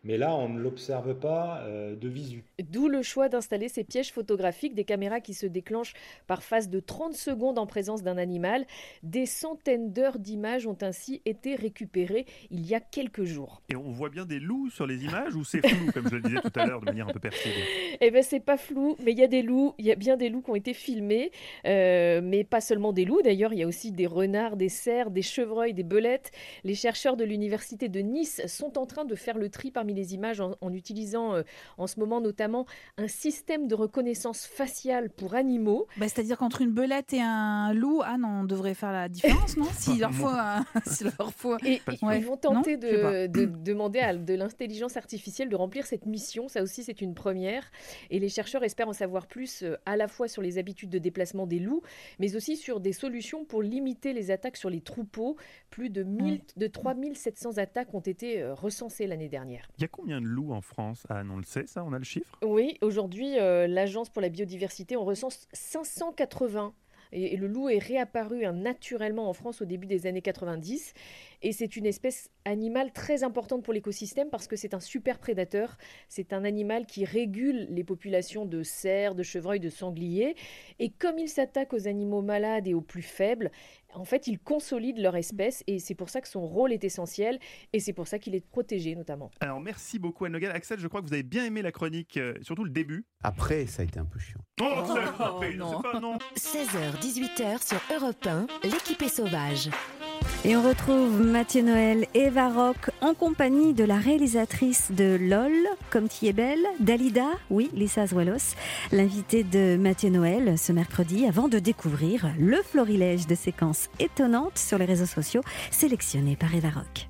Mais là, on ne l'observe pas euh, de visu. D'où le choix d'installer ces pièges photographiques, des caméras qui se déclenchent par phase de trente secondes en présence d'un animal. Des centaines d'heures d'images ont ainsi été récupérées il y a quelques jours. Et on voit bien des loups sur les images ou c'est flou, comme je le disais tout à l'heure, de manière un peu perçue? Eh bien, c'est pas flou, mais il y a des loups, il y a bien des loups qui ont été filmés, euh, mais pas seulement des loups, d'ailleurs, il y a aussi des renards, des cerfs, des chevreuils, des belettes. Les chercheurs de l'université de Nice sont en train de faire le tri parmi les images en, en utilisant euh, en ce moment notamment un système de reconnaissance faciale pour animaux. Bah, c'est-à-dire qu'entre une belette et un loup, ah non, on devrait faire la différence, non? Si leur faut, un... si leur faut... Et ouais. ils vont tenter Non, de, de, de demander à de l'intelligence artificielle de remplir cette mission. Ça aussi, c'est une première. Et les chercheurs espèrent en savoir plus euh, à la fois sur les habitudes de déplacement des loups, mais aussi sur des solutions pour limiter les attaques sur les troupeaux. Plus de, mille, de trois mille sept cents attaques ont été euh, recensées l'année dernière. Il y a combien de loups en France? Ah, on le sait, ça, on a le chiffre? Oui, aujourd'hui, euh, l'Agence pour la biodiversité, on recense cinq cent quatre-vingts. Et, et le loup est réapparu hein, naturellement en France au début des années quatre-vingt-dix. Et c'est une espèce animale très importante pour l'écosystème parce que c'est un super prédateur. C'est un animal qui régule les populations de cerfs, de chevreuils, de sangliers. Et comme il s'attaque aux animaux malades et aux plus faibles, en fait, il consolide leur espèce et c'est pour ça que son rôle est essentiel et c'est pour ça qu'il est protégé notamment. Alors merci beaucoup Anne Le Gall. Axel, je crois que vous avez bien aimé la chronique, euh, surtout le début. Après, ça a été un peu chiant. Oh, oh, oh non. Pas, non. seize heures dix-huit heures sur Europe un, l'équipe est sauvage. Et on retrouve Mathieu Noël et Eva Rock en compagnie de la réalisatrice de LOL, Comme t'y es belle, Dalida, oui, Lisa Azuelos, l'invitée de Mathieu Noël ce mercredi, avant de découvrir le florilège de séquences étonnantes sur les réseaux sociaux sélectionnées par Eva Rock.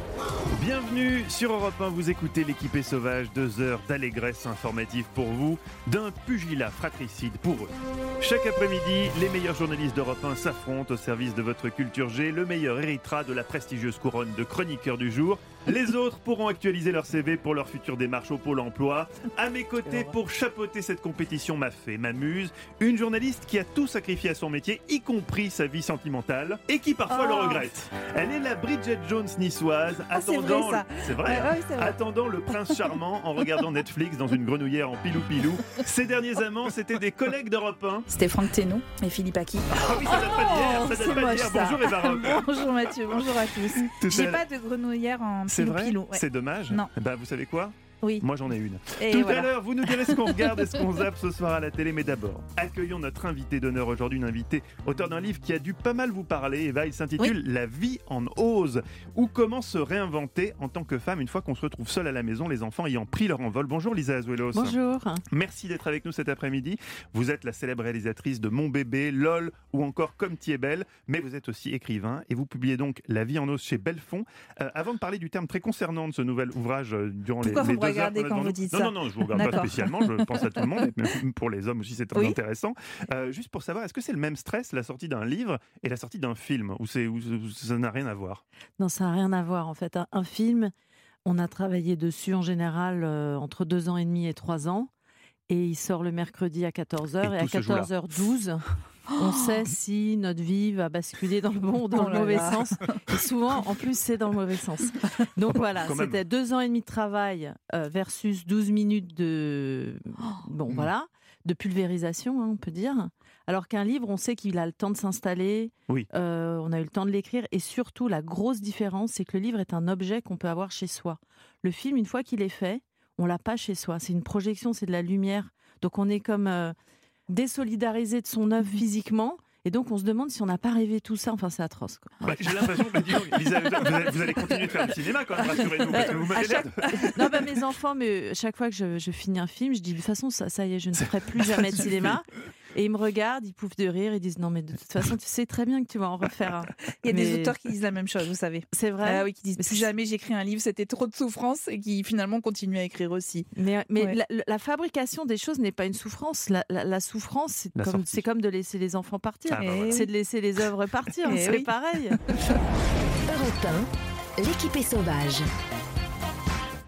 Bienvenue sur Europe un, vous écoutez l'équipée sauvage, deux heures d'allégresse informative pour vous, d'un pugilat fratricide pour eux. Chaque après-midi, les meilleurs journalistes d'Europe un s'affrontent au service de votre culture G, le meilleur héritera de la prestigieuse couronne de chroniqueur du jour. Les autres pourront actualiser leur C V pour leur future démarche au Pôle emploi. À mes côtés, pour chapeauter cette compétition m'a fait, m'amuse, une journaliste qui a tout sacrifié à son métier, y compris sa vie sentimentale, et qui parfois oh. le regrette. Elle est la Bridget Jones niçoise, ah, attendant, c'est vrai, c'est vrai, ouais, ouais, c'est vrai. attendant le prince charmant en regardant Netflix dans une grenouillère en pilou-pilou. Ces derniers amants, c'était des collègues d'Europe un. C'était Franck Thénault et Philippe Aki. Ah oui, ça date pas d'hier, ça date pas d'hier. Bonjour Eva Rock. Bonjour Mathieu, bonjour à tous. Tout J'ai à... pas de grenouillère en C'est vrai, pilou. Ouais. C'est dommage. Non. Bah, vous savez quoi? Oui. Moi j'en ai une. Et Tout voilà. à l'heure, vous nous direz ce qu'on regarde et ce qu'on zappe ce soir à la télé, mais d'abord, accueillons notre invité d'honneur aujourd'hui, une invitée auteur d'un livre qui a dû pas mal vous parler, Eva, il s'intitule oui. La vie en ose, ou comment se réinventer en tant que femme une fois qu'on se retrouve seule à la maison, les enfants ayant pris leur envol. Bonjour Lisa Azuelos. Bonjour. Merci d'être avec nous cet après-midi. Vous êtes la célèbre réalisatrice de Mon bébé, LOL ou encore Comme t'y es belle, mais vous êtes aussi écrivain et vous publiez donc La vie en ose chez Belfond. Euh, avant de parler du terme très concernant de ce nouvel ouvrage euh, durant Pourquoi les, les vous deux regardez heures quand vous dites non, ça non, non, je ne vous regarde D'accord. pas spécialement, je pense à tout le monde, mais pour les hommes aussi c'est très oui. intéressant. Euh, juste pour savoir, est-ce que c'est le même stress la sortie d'un livre et la sortie d'un film, ou, c'est, ou ça n'a rien à voir? Non, ça n'a rien à voir en fait. Un, un film, on a travaillé dessus en général euh, entre deux ans et demi et trois ans, et il sort le mercredi à quatorze heures, et, et à quatorze heures douze... on sait si notre vie va basculer dans le bon ou dans oh le mauvais là. sens. Et souvent, en plus, c'est dans le mauvais sens. Donc voilà, Quand c'était même. deux ans et demi de travail euh, versus douze minutes de, bon, mmh. voilà, de pulvérisation, hein, on peut dire. Alors qu'un livre, on sait qu'il a le temps de s'installer, oui. euh, on a eu le temps de l'écrire. Et surtout, la grosse différence, c'est que le livre est un objet qu'on peut avoir chez soi. Le film, une fois qu'il est fait, on ne l'a pas chez soi. C'est une projection, c'est de la lumière. Donc on est comme... Euh, désolidarisé de son œuvre physiquement, et donc on se demande si on n'a pas rêvé tout ça. Enfin, c'est atroce, quoi. Bah, j'ai l'impression que Lisa, vous, allez, vous allez continuer de faire du cinéma, quand même, rassurez-nous, parce que vous m'avez chaque... l'air. Non, bah, mes enfants, mais chaque fois que je, je finis un film, je dis de toute façon, ça, ça y est, je ne ferai plus jamais de cinéma. Et ils me regardent, ils pouffent de rire, ils disent non mais de toute façon tu sais très bien que tu vas en refaire un. Il y a mais... des auteurs qui disent la même chose, vous savez. C'est vrai. Ah oui, qui disent plus jamais j'écris un livre, c'était trop de souffrance, et qui finalement continuent à écrire aussi. Mais, mais ouais. la, la fabrication des choses n'est pas une souffrance. La, la, la souffrance, c'est comme, c'est comme de laisser les enfants partir. Ah, bah, voilà. C'est de laisser les œuvres partir. Et c'est oui. pareil. Europe un, l'équipe est sauvage.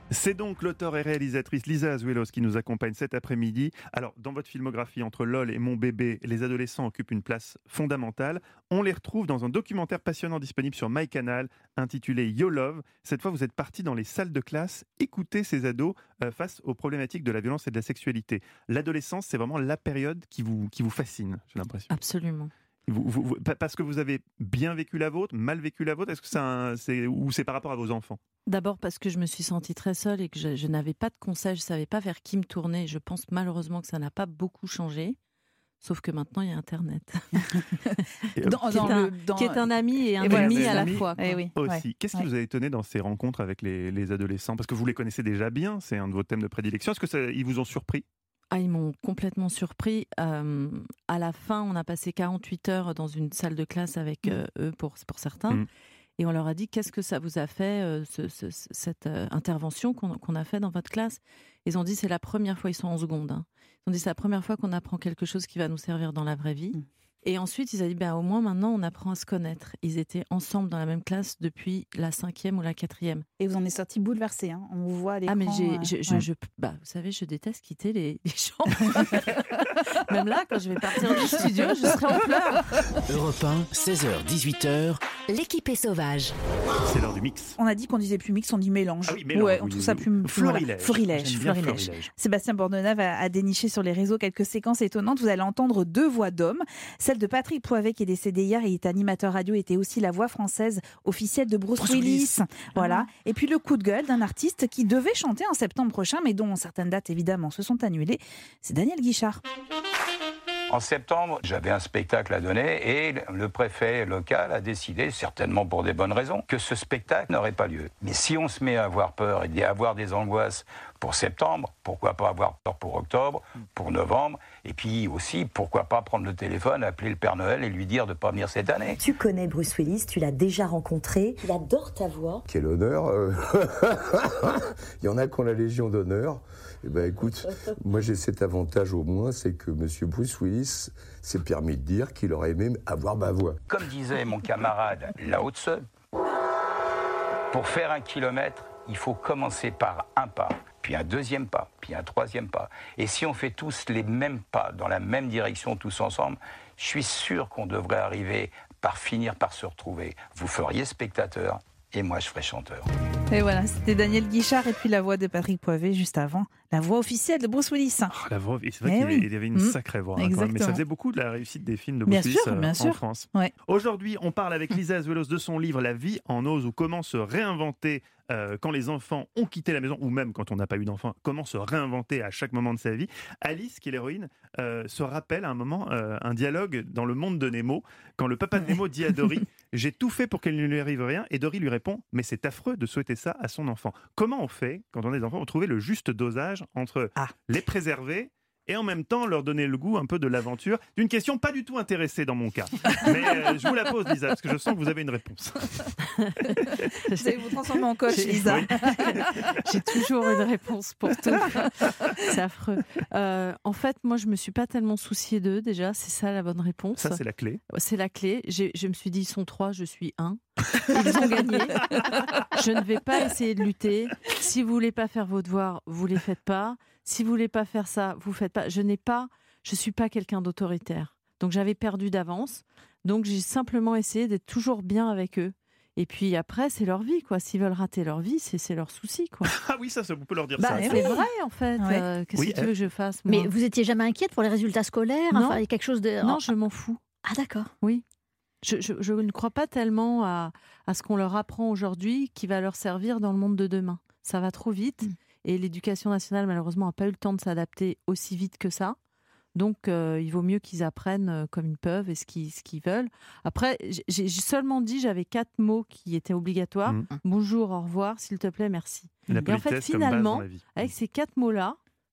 C'est donc l'auteure et réalisatrice Lisa Azuelos qui nous accompagne cet après-midi. Alors, dans votre filmographie, entre LOL et Mon bébé, les adolescents occupent une place fondamentale. On les retrouve dans un documentaire passionnant disponible sur MyCanal, intitulé Yo Love. Cette fois, vous êtes parti dans les salles de classe, écouter ces ados euh, face aux problématiques de la violence et de la sexualité. L'adolescence, c'est vraiment la période qui vous, qui vous fascine, j'ai l'impression. Absolument. Vous, vous, vous, parce que vous avez bien vécu la vôtre, mal vécu la vôtre, est-ce que c'est un, c'est, ou c'est par rapport à vos enfants ? D'abord parce que je me suis sentie très seule et que je, je n'avais pas de conseils, je ne savais pas vers qui me tourner. Je pense malheureusement que ça n'a pas beaucoup changé, sauf que maintenant il y a Internet. dans, qui, dans est un, le, dans... qui est un ami et un et ennemi voilà, à la fois. Eh oui, aussi. Ouais, Qu'est-ce qui ouais. vous a étonné dans ces rencontres avec les, les adolescents ? Parce que vous les connaissez déjà bien, c'est un de vos thèmes de prédilection. Est-ce qu'ils vous ont surpris ? Ah, ils m'ont complètement surpris. Euh, à la fin, on a passé quarante-huit heures dans une salle de classe avec euh, eux, pour, pour certains. Mmh. Et on leur a dit, qu'est-ce que ça vous a fait, euh, ce, ce, cette euh, intervention qu'on, qu'on a fait dans votre classe ? Ils ont dit, c'est la première fois, ils sont en seconde. Hein. Ils ont dit, c'est la première fois qu'on apprend quelque chose qui va nous servir dans la vraie vie. Mmh. Et ensuite, ils ont dit, ben, au moins maintenant, on apprend à se connaître. Ils étaient ensemble dans la même classe depuis la cinquième ou la quatrième. Et vous en êtes sortis bouleversés, hein. On vous voit à l'écran. Ah, mais j'ai, euh... je, je, ouais. je, bah, vous savez, je déteste quitter les, les gens. Même là, quand je vais partir du studio, je serai en pleurs. Europe un, seize heures dix-huit heures. L'équipe est sauvage. C'est l'heure du mix. On a dit qu'on disait plus mix, on dit mélange. Ah oui, mélange. Ouais, on oui, trouve oui, ça oui. plus... Florilège. Florilège. Florilège. Florilège. Sébastien Bordenave a, a déniché sur les réseaux quelques séquences étonnantes. Vous allez entendre deux voix d'hommes. Celle de Patrick Poivet, qui est décédé hier, il est animateur radio, était aussi la voix française officielle de Bruce, Bruce Willis. Willis. Voilà. Ah. Et puis le coup de gueule d'un artiste qui devait chanter en septembre prochain, mais dont certaines dates évidemment se sont annulées. C'est Daniel Guichard. En septembre, j'avais un spectacle à donner et le préfet local a décidé, certainement pour des bonnes raisons, que ce spectacle n'aurait pas lieu. Mais si on se met à avoir peur et à avoir des angoisses pour septembre, pourquoi pas avoir peur pour octobre, pour novembre, et puis aussi, pourquoi pas prendre le téléphone, appeler le Père Noël et lui dire de ne pas venir cette année. Tu connais Bruce Willis, tu l'as déjà rencontré, il adore ta voix. Quel honneur euh... Il y en a qui ont la Légion d'honneur. Eh ben, écoute, moi j'ai cet avantage au moins, c'est que monsieur Bruce Willis s'est permis de dire qu'il aurait aimé avoir ma voix. Comme disait mon camarade Lao Tse, pour faire un kilomètre, il faut commencer par un pas, puis un deuxième pas, puis un troisième pas. Et si on fait tous les mêmes pas, dans la même direction, tous ensemble, je suis sûr qu'on devrait arriver par finir par se retrouver. Vous feriez spectateur, et moi je ferai chanteur. Et voilà, c'était Daniel Guichard et puis la voix de Patrick Poivet juste avant, la voix officielle de Bruce Willis. Oh, la voix, c'est vrai mais qu'il oui. avait une mmh. sacrée voix, hein, quand même, mais ça faisait beaucoup de la réussite des films de Bruce Willis euh, en sûr. France. Ouais. Aujourd'hui, on parle avec Lisa Azuelos de son livre La vie en ose, ou comment se réinventer euh, quand les enfants ont quitté la maison, ou même quand on n'a pas eu d'enfants, comment se réinventer à chaque moment de sa vie. Alice, qui est l'héroïne, euh, se rappelle à un moment euh, un dialogue dans Le Monde de Nemo, quand le papa de Nemo dit à Dory « J'ai tout fait pour qu'elle ne lui arrive rien », et Dory lui répond « Mais c'est affreux de souhaiter ça à son enfant ». Comment on fait, quand on a des enfants, pour trouver le juste dosage entre ah. les préserver et en même temps leur donner le goût un peu de l'aventure, d'une question pas du tout intéressée dans mon cas. Mais euh, je vous la pose, Lisa, parce que je sens que vous avez une réponse. Vous allez vous transformer en coach, J'ai, Lisa. Oui. J'ai toujours une réponse pour tout. C'est affreux. Euh, en fait, moi, je me suis pas tellement souciée d'eux, déjà. C'est ça la bonne réponse. Ça, c'est la clé. C'est la clé. J'ai, je me suis dit, ils sont trois, je suis un. Ils ont gagné. Je ne vais pas essayer de lutter. Si vous voulez pas faire vos devoirs, vous les faites pas. Si vous voulez pas faire ça, vous faites pas. Je n'ai pas, je suis pas quelqu'un d'autoritaire. Donc j'avais perdu d'avance. Donc j'ai simplement essayé d'être toujours bien avec eux. Et puis après, c'est leur vie, quoi. S'ils veulent rater leur vie, c'est, c'est leur souci, quoi. Ah oui, ça, ça, vous pouvez leur dire bah, ça. C'est oui. vrai, en fait. Ouais. Euh, qu'est-ce oui, que tu veux que je fasse, moi ? Mais vous étiez jamais inquiète pour les résultats scolaires ? Non, enfin, quelque chose de... non, je m'en fous. Ah d'accord. Oui. Je, je, je ne crois pas tellement à, à ce qu'on leur apprend aujourd'hui qui va leur servir dans le monde de demain. Ça va trop vite. Mmh. Et l'éducation nationale, malheureusement, n'a pas eu le temps de s'adapter aussi vite que ça. Donc, euh, il vaut mieux qu'ils apprennent euh, comme ils peuvent et ce qu'ils, ce qu'ils veulent. Après, j'ai, j'ai seulement dit, j'avais quatre mots qui étaient obligatoires. Mmh. Bonjour, au revoir, s'il te plaît, merci. La et en fait, finalement, avec ces quatre mots-là,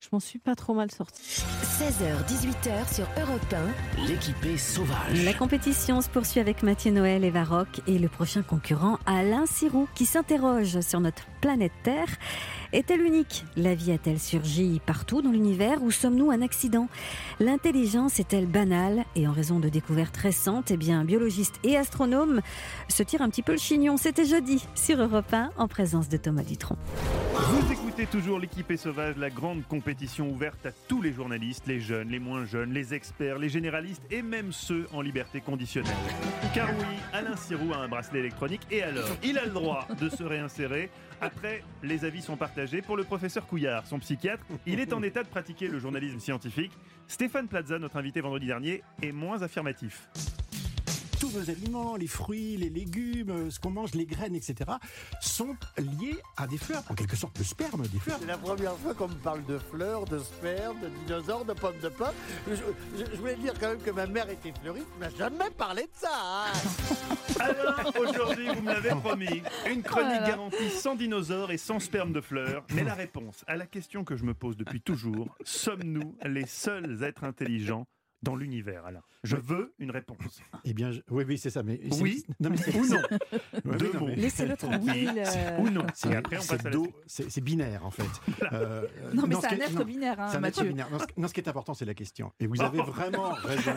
Je m'en suis pas trop mal sortie. seize heures dix-huit heures sur Europe un. L'équipée sauvage. La compétition se poursuit avec Mathieu Noël et Varrock et le prochain concurrent Alain Sirou qui s'interroge sur notre planète Terre. Est-elle unique ? La vie a-t-elle surgi partout dans l'univers ou sommes-nous un accident ? L'intelligence est-elle banale ? Et en raison de découvertes récentes, eh bien, biologistes et astronomes se tirent un petit peu le chignon. C'était jeudi sur Europe un en présence de Thomas Dutronc. Vous écoutez toujours l'équipée sauvage, la grande compétition ouverte à tous les journalistes, les jeunes, les moins jeunes, les experts, les généralistes et même ceux en liberté conditionnelle. Car oui, Alain Sirou a un bracelet électronique et alors, il a le droit de se réinsérer. Après, les avis sont partagés. Pour le professeur Couillard, son psychiatre, il est en état de pratiquer le journalisme scientifique. Stéphane Plaza, notre invité vendredi dernier, est moins affirmatif. Tous nos aliments, les fruits, les légumes, ce qu'on mange, les graines, et cetera, sont liés à des fleurs. En quelque sorte, le sperme des fleurs. C'est la première fois qu'on me parle de fleurs, de sperme, de dinosaures, de pommes de pin. Je, je, je voulais dire quand même que ma mère était fleuriste, mais n'a jamais parlé de ça. Hein. Alain, aujourd'hui, vous me l'avez promis, une chronique voilà. garantie sans dinosaures et sans sperme de fleurs. Mais la réponse à la question que je me pose depuis toujours, sommes-nous les seuls êtres intelligents dans l'univers, Alain? Je veux une réponse. Eh bien, je... oui, oui, c'est ça. Mais oui non, mais ou non. Ouais, Deux non, mots. mais... Laissez-le tranquille. Euh... Ou non. C'est, et après, on c'est passe à do... la c'est, c'est binaire, en fait. euh, non, mais non, c'est un est... être non, binaire, hein, c'est un Mathieu. Être binaire. Non, ce... non, ce qui est important, c'est la question. Et vous avez vraiment raison.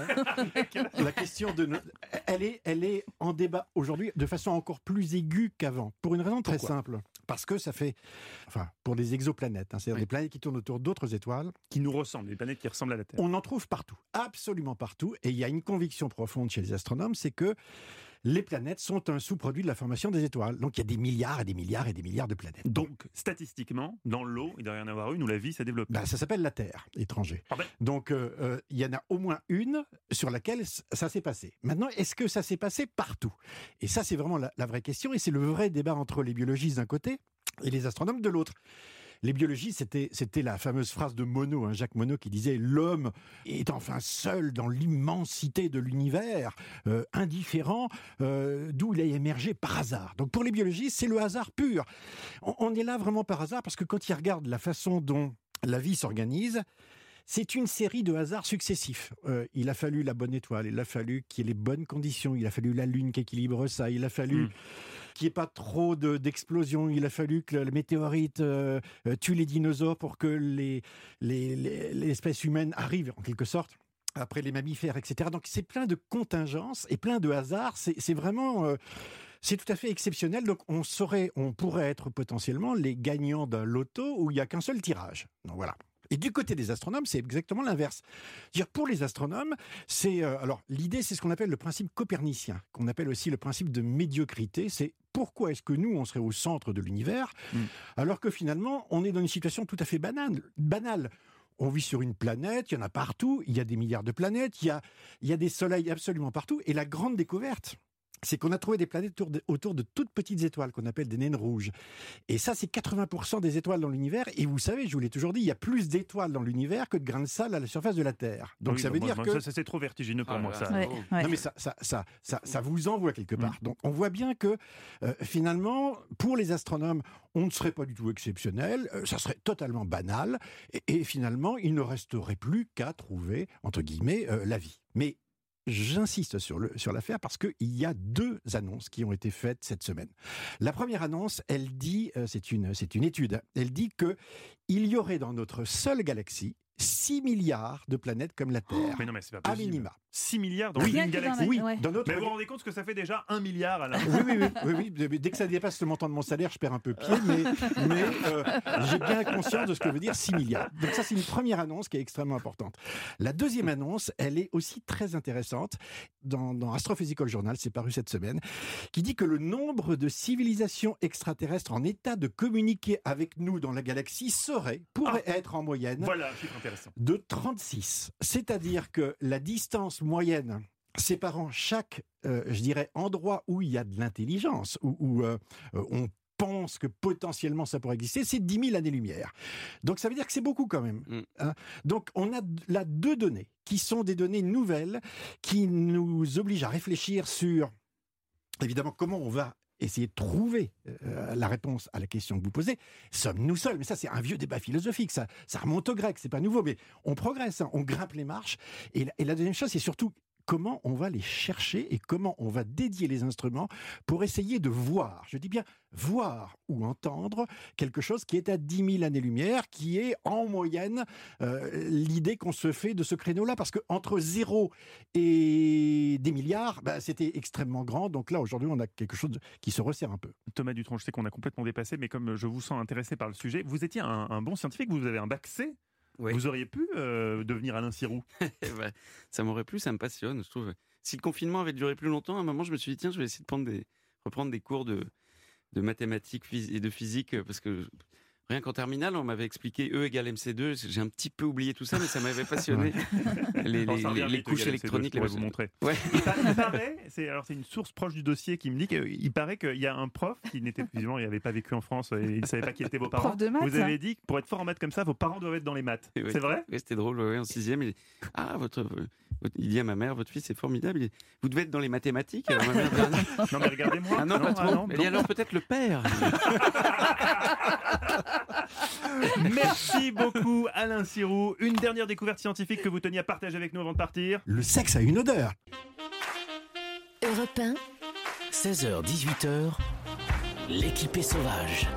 La question de... Elle est, elle est en débat aujourd'hui de façon encore plus aiguë qu'avant. Pour une raison très Pourquoi simple. Parce que ça fait... Enfin, pour des exoplanètes, hein, c'est-à-dire oui. des planètes qui tournent autour d'autres étoiles. Qui nous ressemblent, des planètes qui ressemblent à la Terre. On en trouve partout, absolument partout. Et il y a une conviction profonde chez les astronomes, c'est que les planètes sont un sous-produit de la formation des étoiles. Donc il y a des milliards et des milliards et des milliards de planètes. Donc, statistiquement, dans l'eau, il doit y en avoir une où la vie s'est développée. Ben, ça s'appelle la Terre, étranger. Ah ben. Donc euh, euh, il y en a au moins une sur laquelle ça s'est passé. Maintenant, est-ce que ça s'est passé partout ? Et ça, c'est vraiment la, la vraie question. Et c'est le vrai débat entre les biologistes d'un côté et les astronomes de l'autre. Les biologistes, c'était, c'était la fameuse phrase de Monod, hein, Jacques Monod, qui disait « L'homme est enfin seul dans l'immensité de l'univers, euh, indifférent, euh, d'où il a émergé par hasard. » Donc pour les biologistes, c'est le hasard pur. On, on est là vraiment par hasard, parce que quand ils regardent la façon dont la vie s'organise, c'est une série de hasards successifs. Euh, il a fallu la bonne étoile, il a fallu qu'il y ait les bonnes conditions, il a fallu la Lune qui équilibre ça, il a fallu... Mmh. qu'il n'y ait pas trop de, d'explosions, il a fallu que le météorite euh, tue les dinosaures pour que les, les, les, l'espèce humaine arrive, en quelque sorte, après les mammifères, et cetera. Donc c'est plein de contingences et plein de hasards, c'est, c'est vraiment... Euh, c'est tout à fait exceptionnel, donc on saurait, on pourrait être potentiellement les gagnants d'un loto où il n'y a qu'un seul tirage. Donc voilà. Et du côté des astronomes, c'est exactement l'inverse. C'est-à-dire pour les astronomes, c'est euh, alors l'idée, c'est ce qu'on appelle le principe copernicien, qu'on appelle aussi le principe de médiocrité. C'est pourquoi est-ce que nous, on serait au centre de l'univers, mmh. alors que finalement, on est dans une situation tout à fait banale. banale. On vit sur une planète, il y en a partout, il y a des milliards de planètes, il y a, il y a des soleils absolument partout. Et la grande découverte, c'est qu'on a trouvé des planètes autour de, autour de toutes petites étoiles qu'on appelle des naines rouges. Et ça, c'est quatre-vingts pour cent des étoiles dans l'univers. Et vous savez, je vous l'ai toujours dit, il y a plus d'étoiles dans l'univers que de grains de sable à la surface de la Terre. Donc oui, ça veut moi, dire moi, que... Ça, ça, c'est trop vertigineux pour ah, moi, ça. Ouais, ouais. Non, mais ça, ça, ça, ça, ça vous envoie quelque part. Mmh. Donc on voit bien que, euh, finalement, pour les astronomes, on ne serait pas du tout exceptionnel, euh, ça serait totalement banal. Et, et finalement, il ne resterait plus qu'à trouver, entre guillemets, euh, la vie. Mais j'insiste sur, le, sur l'affaire parce qu'il y a deux annonces qui ont été faites cette semaine. La première annonce, elle dit, euh, c'est, une, c'est une étude, elle dit qu'il y aurait dans notre seule galaxie six milliards de planètes comme la Terre. Mais non, mais c'est pas possible. À minima. six milliards dans oui. une galaxie. Oui, ouais. dans notre... Mais vous vous rendez compte que ça fait déjà un milliard à la oui, oui, oui, oui, oui. Dès que ça dépasse le montant de mon salaire, je perds un peu pied, mais, mais euh, j'ai bien conscience de ce que veut dire six milliards. Donc ça, c'est une première annonce qui est extrêmement importante. La deuxième annonce, elle est aussi très intéressante. Dans, dans Astrophysical Journal, c'est paru cette semaine, qui dit que le nombre de civilisations extraterrestres en état de communiquer avec nous dans la galaxie serait, pourrait ah, être en moyenne, voilà, chiffre intéressant, de trente-six. C'est-à-dire que la distance moyenne séparant chaque, euh, je dirais, endroit où il y a de l'intelligence, où, où euh, on pense que potentiellement ça pourrait exister, c'est dix mille années-lumière. Donc ça veut dire que c'est beaucoup quand même. Mm. Hein. Donc on a là deux données qui sont des données nouvelles qui nous obligent à réfléchir sur, évidemment, comment on va essayer de trouver euh, la réponse à la question que vous posez. Sommes-nous seuls? Mais ça, c'est un vieux débat philosophique. Ça, ça remonte au grec, c'est pas nouveau. Mais on progresse, hein, on grimpe les marches. Et la, et la deuxième chose, c'est surtout comment on va les chercher et comment on va dédier les instruments pour essayer de voir, je dis bien voir ou entendre quelque chose qui est à dix mille années-lumière, qui est en moyenne euh, l'idée qu'on se fait de ce créneau-là, parce qu'entre zéro et des milliards, bah, c'était extrêmement grand, donc là aujourd'hui on a quelque chose qui se resserre un peu. Thomas Dutronc, je sais qu'on a complètement dépassé, mais comme je vous sens intéressé par le sujet, vous étiez un, un bon scientifique, vous avez un bac C. Oui. Vous auriez pu euh, devenir Alain Sirou. bah, ça m'aurait plu, ça me passionne, je trouve. Si le confinement avait duré plus longtemps, à un moment, je me suis dit, tiens, je vais essayer de prendre des, reprendre des cours de, de mathématiques et de physique, parce que rien qu'en terminale, on m'avait expliqué E égale M C deux. J'ai un petit peu oublié tout ça, mais ça m'avait passionné. les, les, les, les couches électroniques, je pourrais vous montrer. Ouais. Il, paraît, il paraît, c'est, alors c'est une source proche du dossier qui me dit qu'il paraît qu'il y a un prof qui n'était visiblement, il n'avait pas vécu en France, et il ne savait pas qui étaient vos parents. Prof de maths, vous avez dit que pour être fort en maths comme ça, vos parents doivent être dans les maths. Oui, c'est vrai? Oui, c'était drôle. Ouais, en sixième, il dit, ah votre, votre, il dit à ma mère, votre fils est formidable. Il dit, vous devez être dans les mathématiques. Alors, ma mère dit, ah, non. non mais regardez-moi. Ah non, non pas trop. Ah, non, elle dit alors peut-être le père. Merci beaucoup Alain Sirou. Une dernière découverte scientifique que vous teniez à partager avec nous avant de partir. Le sexe a une odeur. Europe un, seize heures dix-huit heures, l'équipée sauvage.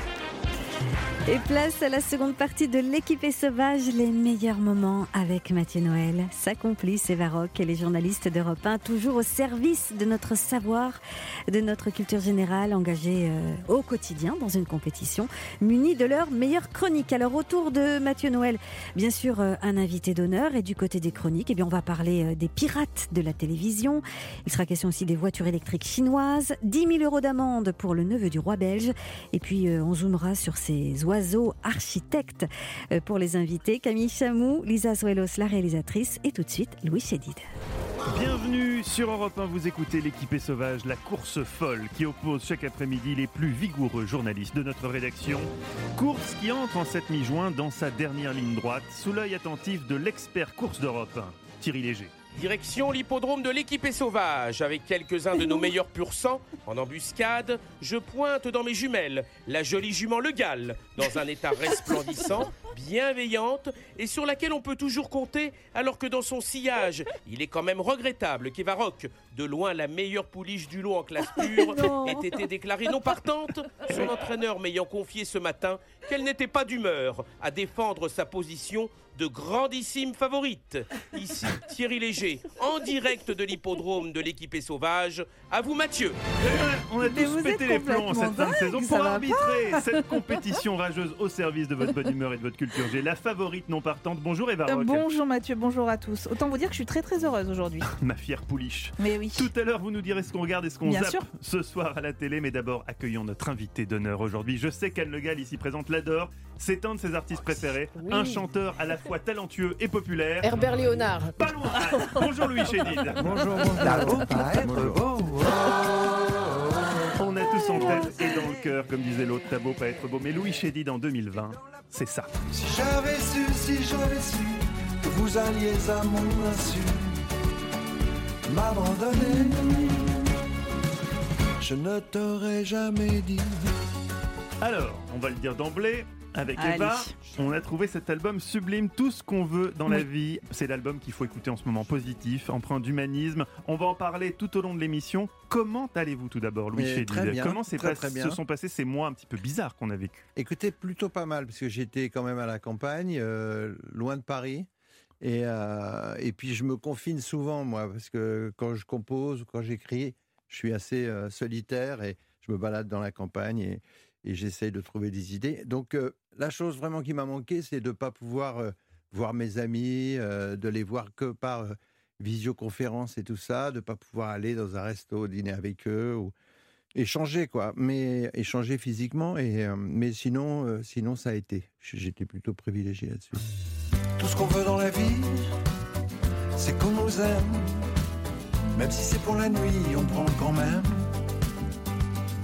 Et place à la seconde partie de l'équipée sauvage, les meilleurs moments avec Mathieu Noël, sa complice Eva Rock et les journalistes d'Europe un, toujours au service de notre savoir, de notre culture générale, engagés euh, au quotidien dans une compétition, munis de leur meilleure chronique. Alors autour de Mathieu Noël, bien sûr euh, un invité d'honneur, et du côté des chroniques, eh bien, on va parler euh, des pirates de la télévision. Il sera question aussi des voitures électriques chinoises, dix mille euros d'amende pour le neveu du roi belge, et puis euh, on zoomera sur ces oiseaux architectes pour les invités. Camille Chamou, Lisa Zuelos, la réalisatrice, et tout de suite Louis Chédid. Bienvenue sur Europe un, vous écoutez l'équipée sauvage, la course folle qui oppose chaque après-midi les plus vigoureux journalistes de notre rédaction. Course qui entre en cette mi-juin dans sa dernière ligne droite, sous l'œil attentif de l'expert course d'Europe un, Thierry Léger. Direction l'hippodrome de l'équipée sauvage, avec quelques-uns de nos meilleurs pur sang. En embuscade, je pointe dans mes jumelles la jolie jument Le Gall, dans un état resplendissant, bienveillante, et sur laquelle on peut toujours compter, alors que dans son sillage, il est quand même regrettable qu'Eva Rock, de loin la meilleure pouliche du lot en classe pure, ait été déclarée non partante, son entraîneur m'ayant confié ce matin qu'elle n'était pas d'humeur à défendre sa position de grandissime favorite. Ici, Thierry Léger, en direct de l'hippodrome de l'équipée sauvage. À vous, Mathieu. On a tous pété les plombs en cette fin de saison pour arbitrer cette compétition rageuse au service de votre bonne humeur et de votre culture. J'ai la favorite non partante. Bonjour Eva Rock. Euh, bonjour Mathieu, bonjour à tous. Autant vous dire que je suis très très heureuse aujourd'hui. Ma fière pouliche. Mais oui. Tout à l'heure, vous nous direz ce qu'on regarde et ce qu'on Bien zappe sûr. ce soir à la télé. Mais d'abord, accueillons notre invité d'honneur aujourd'hui. Je sais qu'Anne Le Gall, ici présente, l'adore. C'est un de ses artistes préférés. Oui. Un chanteur à la fois talentueux et populaire. Herbert Léonard. Pas loin. Bonjour Louis Chédid. Bonjour, bonjour. On a tous en tête et dans le cœur, comme disait l'autre, t'as beau pas être beau. Mais Louis Chédid en deux mille vingt, c'est ça. Si j'avais su, si j'avais su que vous alliez à mon insu m'abandonner, je ne t'aurais jamais dit. Alors, on va le dire d'emblée. Avec Allez. Eva, on a trouvé cet album sublime, tout ce qu'on veut dans oui. la vie. C'est l'album qu'il faut écouter en ce moment, positif, empreint d'humanisme. On va en parler tout au long de l'émission. Comment allez-vous tout d'abord, Louis Chédid? Comment c'est très, pas, très bien. se sont passés ces mois un petit peu bizarres qu'on a vécu? Écoutez, plutôt pas mal, parce que j'étais quand même à la campagne, euh, loin de Paris. Et, euh, et puis je me confine souvent, moi, parce que quand je compose ou quand j'écris, je suis assez euh, solitaire et je me balade dans la campagne et, et j'essaye de trouver des idées. Donc euh, la chose vraiment qui m'a manqué, c'est de ne pas pouvoir euh, voir mes amis, euh, de les voir que par euh, visioconférence et tout ça, de ne pas pouvoir aller dans un resto, dîner avec eux, ou échanger, quoi. Mais échanger physiquement, et, euh, mais sinon, euh, sinon ça a été. J'étais plutôt privilégié là-dessus. Tout ce qu'on veut dans la vie, c'est qu'on nous aime. Même si c'est pour la nuit, on prend quand même.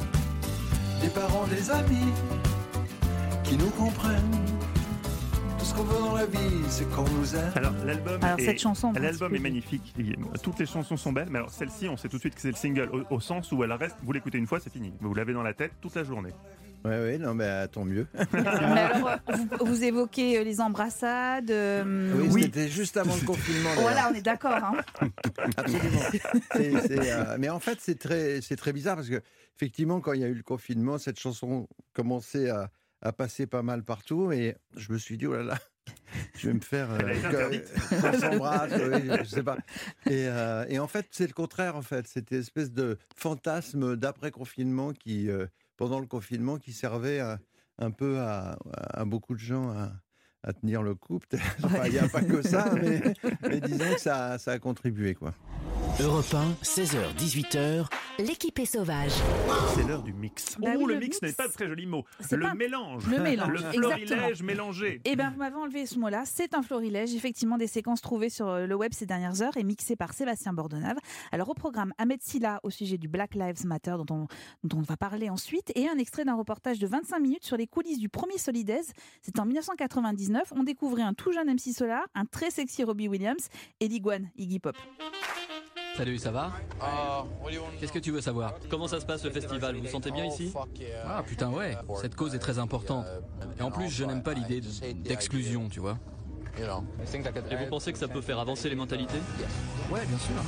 Des parents, des amis qui nous comprennent. Tout ce ce qu'on veut dans la vie, c'est qu'on nous aime. Alors l'album, Alors, est, cette chanson, l'album est magnifique. Toutes les chansons sont belles, mais alors celle-ci, on sait tout de suite que c'est le single, au, au sens où elle reste. Vous l'écoutez une fois, c'est fini. Vous l'avez dans la tête toute la journée. Oui, oui, non, mais euh, tant mieux. Mais alors, vous, vous évoquez euh, les embrassades. euh, Oui, oui. c'était juste avant le confinement. Voilà, on est d'accord. Hein. Absolument. C'est- c'est, euh, mais en fait, c'est très, c'est très bizarre parce que, effectivement, quand il y a eu le confinement, cette chanson commençait à, à passer pas mal partout et je me suis dit, oh là là, je vais me faire. Elle a été que- interdite. qu'on s'embrasse, oui, je sais pas. Et, euh, et en fait, c'est le contraire, en fait. C'était une espèce de fantasme d'après-confinement qui, euh, pendant le confinement, qui servait à- un peu à, à beaucoup de gens à, à tenir le coup. Peut-être. Enfin, il n'y a pas que ça, mais, mais disons que ça, ça a contribué, quoi. Europe un, seize heures dix-huit heures. L'équipe est sauvage. C'est l'heure du mix. Bah oh, oui, le le mix mix. n'est pas un très joli mot. C'est Le pas- mélange. Le mélange, Le florilège exactement. mélangé. Eh bien, vous m'avez enlevé ce mot-là. C'est un florilège, effectivement, des séquences trouvées sur euh, le web ces dernières heures et mixées par Sébastien Bordenave. Alors, au programme, Ahmed Silla au sujet du Black Lives Matter, dont on, dont on va parler ensuite, et un extrait d'un reportage de vingt-cinq minutes sur les coulisses du premier Solidaise. C'était en dix-neuf cent quatre-vingt-dix-neuf. On découvrait un tout jeune M C Solar, un très sexy Robbie Williams et l'iguane Iggy Pop. Salut, ça va Qu'est-ce que tu veux savoir Comment ça se passe le festival Vous vous sentez bien ici Ah putain ouais, cette cause est très importante. Et en plus, je n'aime pas l'idée de- d'exclusion, tu vois. Et vous pensez que ça peut faire avancer les mentalités Ouais, bien sûr.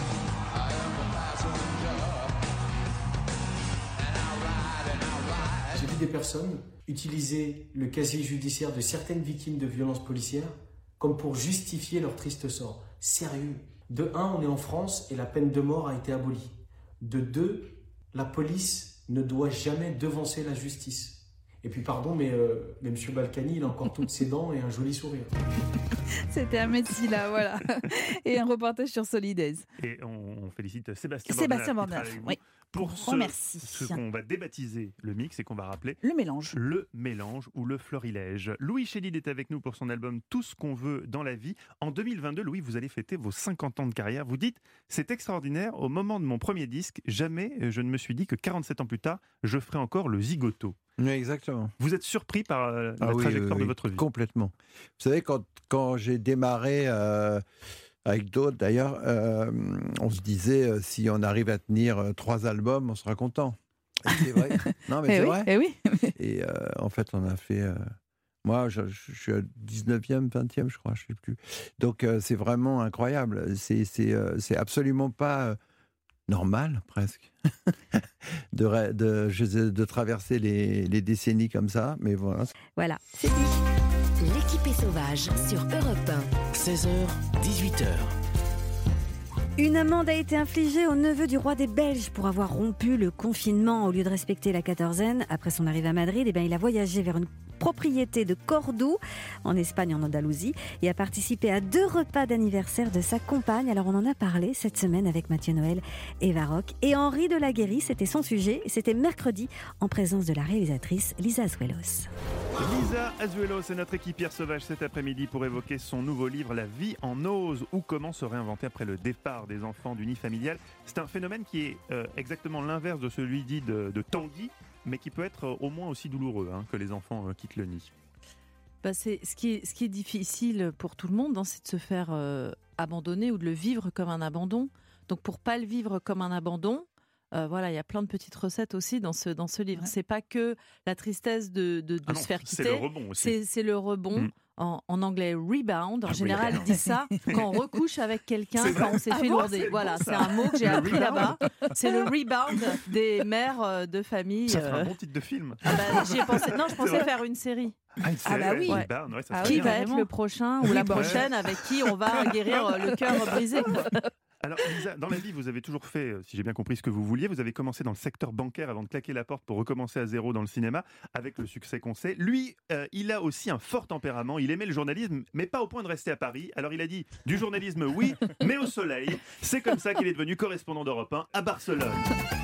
J'ai vu des personnes utiliser le casier judiciaire de certaines victimes de violences policières comme pour justifier leur triste sort. Sérieux. De un, on est en France et la peine de mort a été abolie. De deux, la police ne doit jamais devancer la justice. Et puis pardon, mais, euh, mais M. Balkany, il a encore toutes ses dents et un joli sourire. C'était Ahmed Silla, voilà. Et un reportage sur Solidaise. Et on, on félicite Sébastien, Sébastien Bordenave Bordenave, qui travaille avec vous oui. pour On ce, remercie. ce qu'on va débaptiser le mix et qu'on va rappeler Le mélange. le mélange ou le florilège. Louis Chédid est avec nous pour son album Tout ce qu'on veut dans la vie. En deux mille vingt-deux, Louis, vous allez fêter vos cinquante ans de carrière. Vous dites, c'est extraordinaire, au moment de mon premier disque, jamais je ne me suis dit que quarante-sept ans plus tard, je ferai encore le zigoto. Oui, exactement. Vous êtes surpris par euh, la Ah oui, trajectoire oui, de oui, votre vie? Complètement. Vous savez, quand, quand j'ai démarré, euh, avec d'autres d'ailleurs, euh, on se disait, euh, si on arrive à tenir euh, trois albums, on sera content. Et c'est vrai. Non, mais Eh c'est oui, vrai. eh oui. Et euh, en fait, on a fait... euh, moi, je, je suis à dix-neuvième, vingtième, je crois, je ne sais plus. Donc, euh, c'est vraiment incroyable. C'est, c'est, euh, c'est absolument pas... euh, normal, presque, de, ra- de, je- de traverser les, les décennies comme ça, mais voilà. Voilà, c'est dit. L'équipe est sauvage sur Europe un. seize heures dix-huit heures. Une amende a été infligée au neveu du roi des Belges pour avoir rompu le confinement. Au lieu de respecter la quatorzaine, après son arrivée à Madrid, eh bien, il a voyagé vers une propriété de Cordoue, en Espagne, en Andalousie, et a participé à deux repas d'anniversaire de sa compagne. Alors on en a parlé cette semaine avec Mathieu Noël et Varroc. Et Henri de la Guérie, c'était son sujet. C'était mercredi, en présence de la réalisatrice Lisa Azuelos. Lisa Azuelos est notre équipière sauvage cet après-midi pour évoquer son nouveau livre La vie en ose, ou comment se réinventer après le départ des enfants du nid familial. C'est un phénomène qui est euh, exactement l'inverse de celui dit de, de Tanguy, mais qui peut être euh, au moins aussi douloureux hein, que les enfants euh, quittent le nid. Bah c'est, ce, qui est, ce qui est difficile pour tout le monde, hein, c'est de se faire euh, abandonner ou de le vivre comme un abandon. Donc pour pas le vivre comme un abandon, euh, voilà, il y a plein de petites recettes aussi dans ce, dans ce livre. Ouais. C'est pas que la tristesse de, de, de ah non, se faire quitter. C'est le rebond aussi. C'est, c'est le rebond. Mmh. En, en anglais, rebound. En ah, général, oui, ils disent ça quand on recouche avec quelqu'un, quand on s'est ah fait bon, lourder. Voilà, bon, c'est un mot que j'ai appris rebound. Là-bas. C'est le rebound des mères de famille. Ça ferait un bon titre de film. Ah bah, j'y ai pensé. Non, je pensais faire une série. Ah, une série, ah bah oui. Ouais. Rebound, ouais, ça ah, qui va être le prochain ou la ouais. prochaine avec qui on va guérir le cœur brisé. Alors Lisa, dans la vie, vous avez toujours fait, si j'ai bien compris, ce que vous vouliez. Vous avez commencé dans le secteur bancaire avant de claquer la porte pour recommencer à zéro dans le cinéma, avec le succès qu'on sait. Lui, euh, il a aussi un fort tempérament. Il aimait le journalisme, mais pas au point de rester à Paris. Alors il a dit, du journalisme, oui, mais au soleil. C'est comme ça qu'il est devenu correspondant d'Europe un à Barcelone.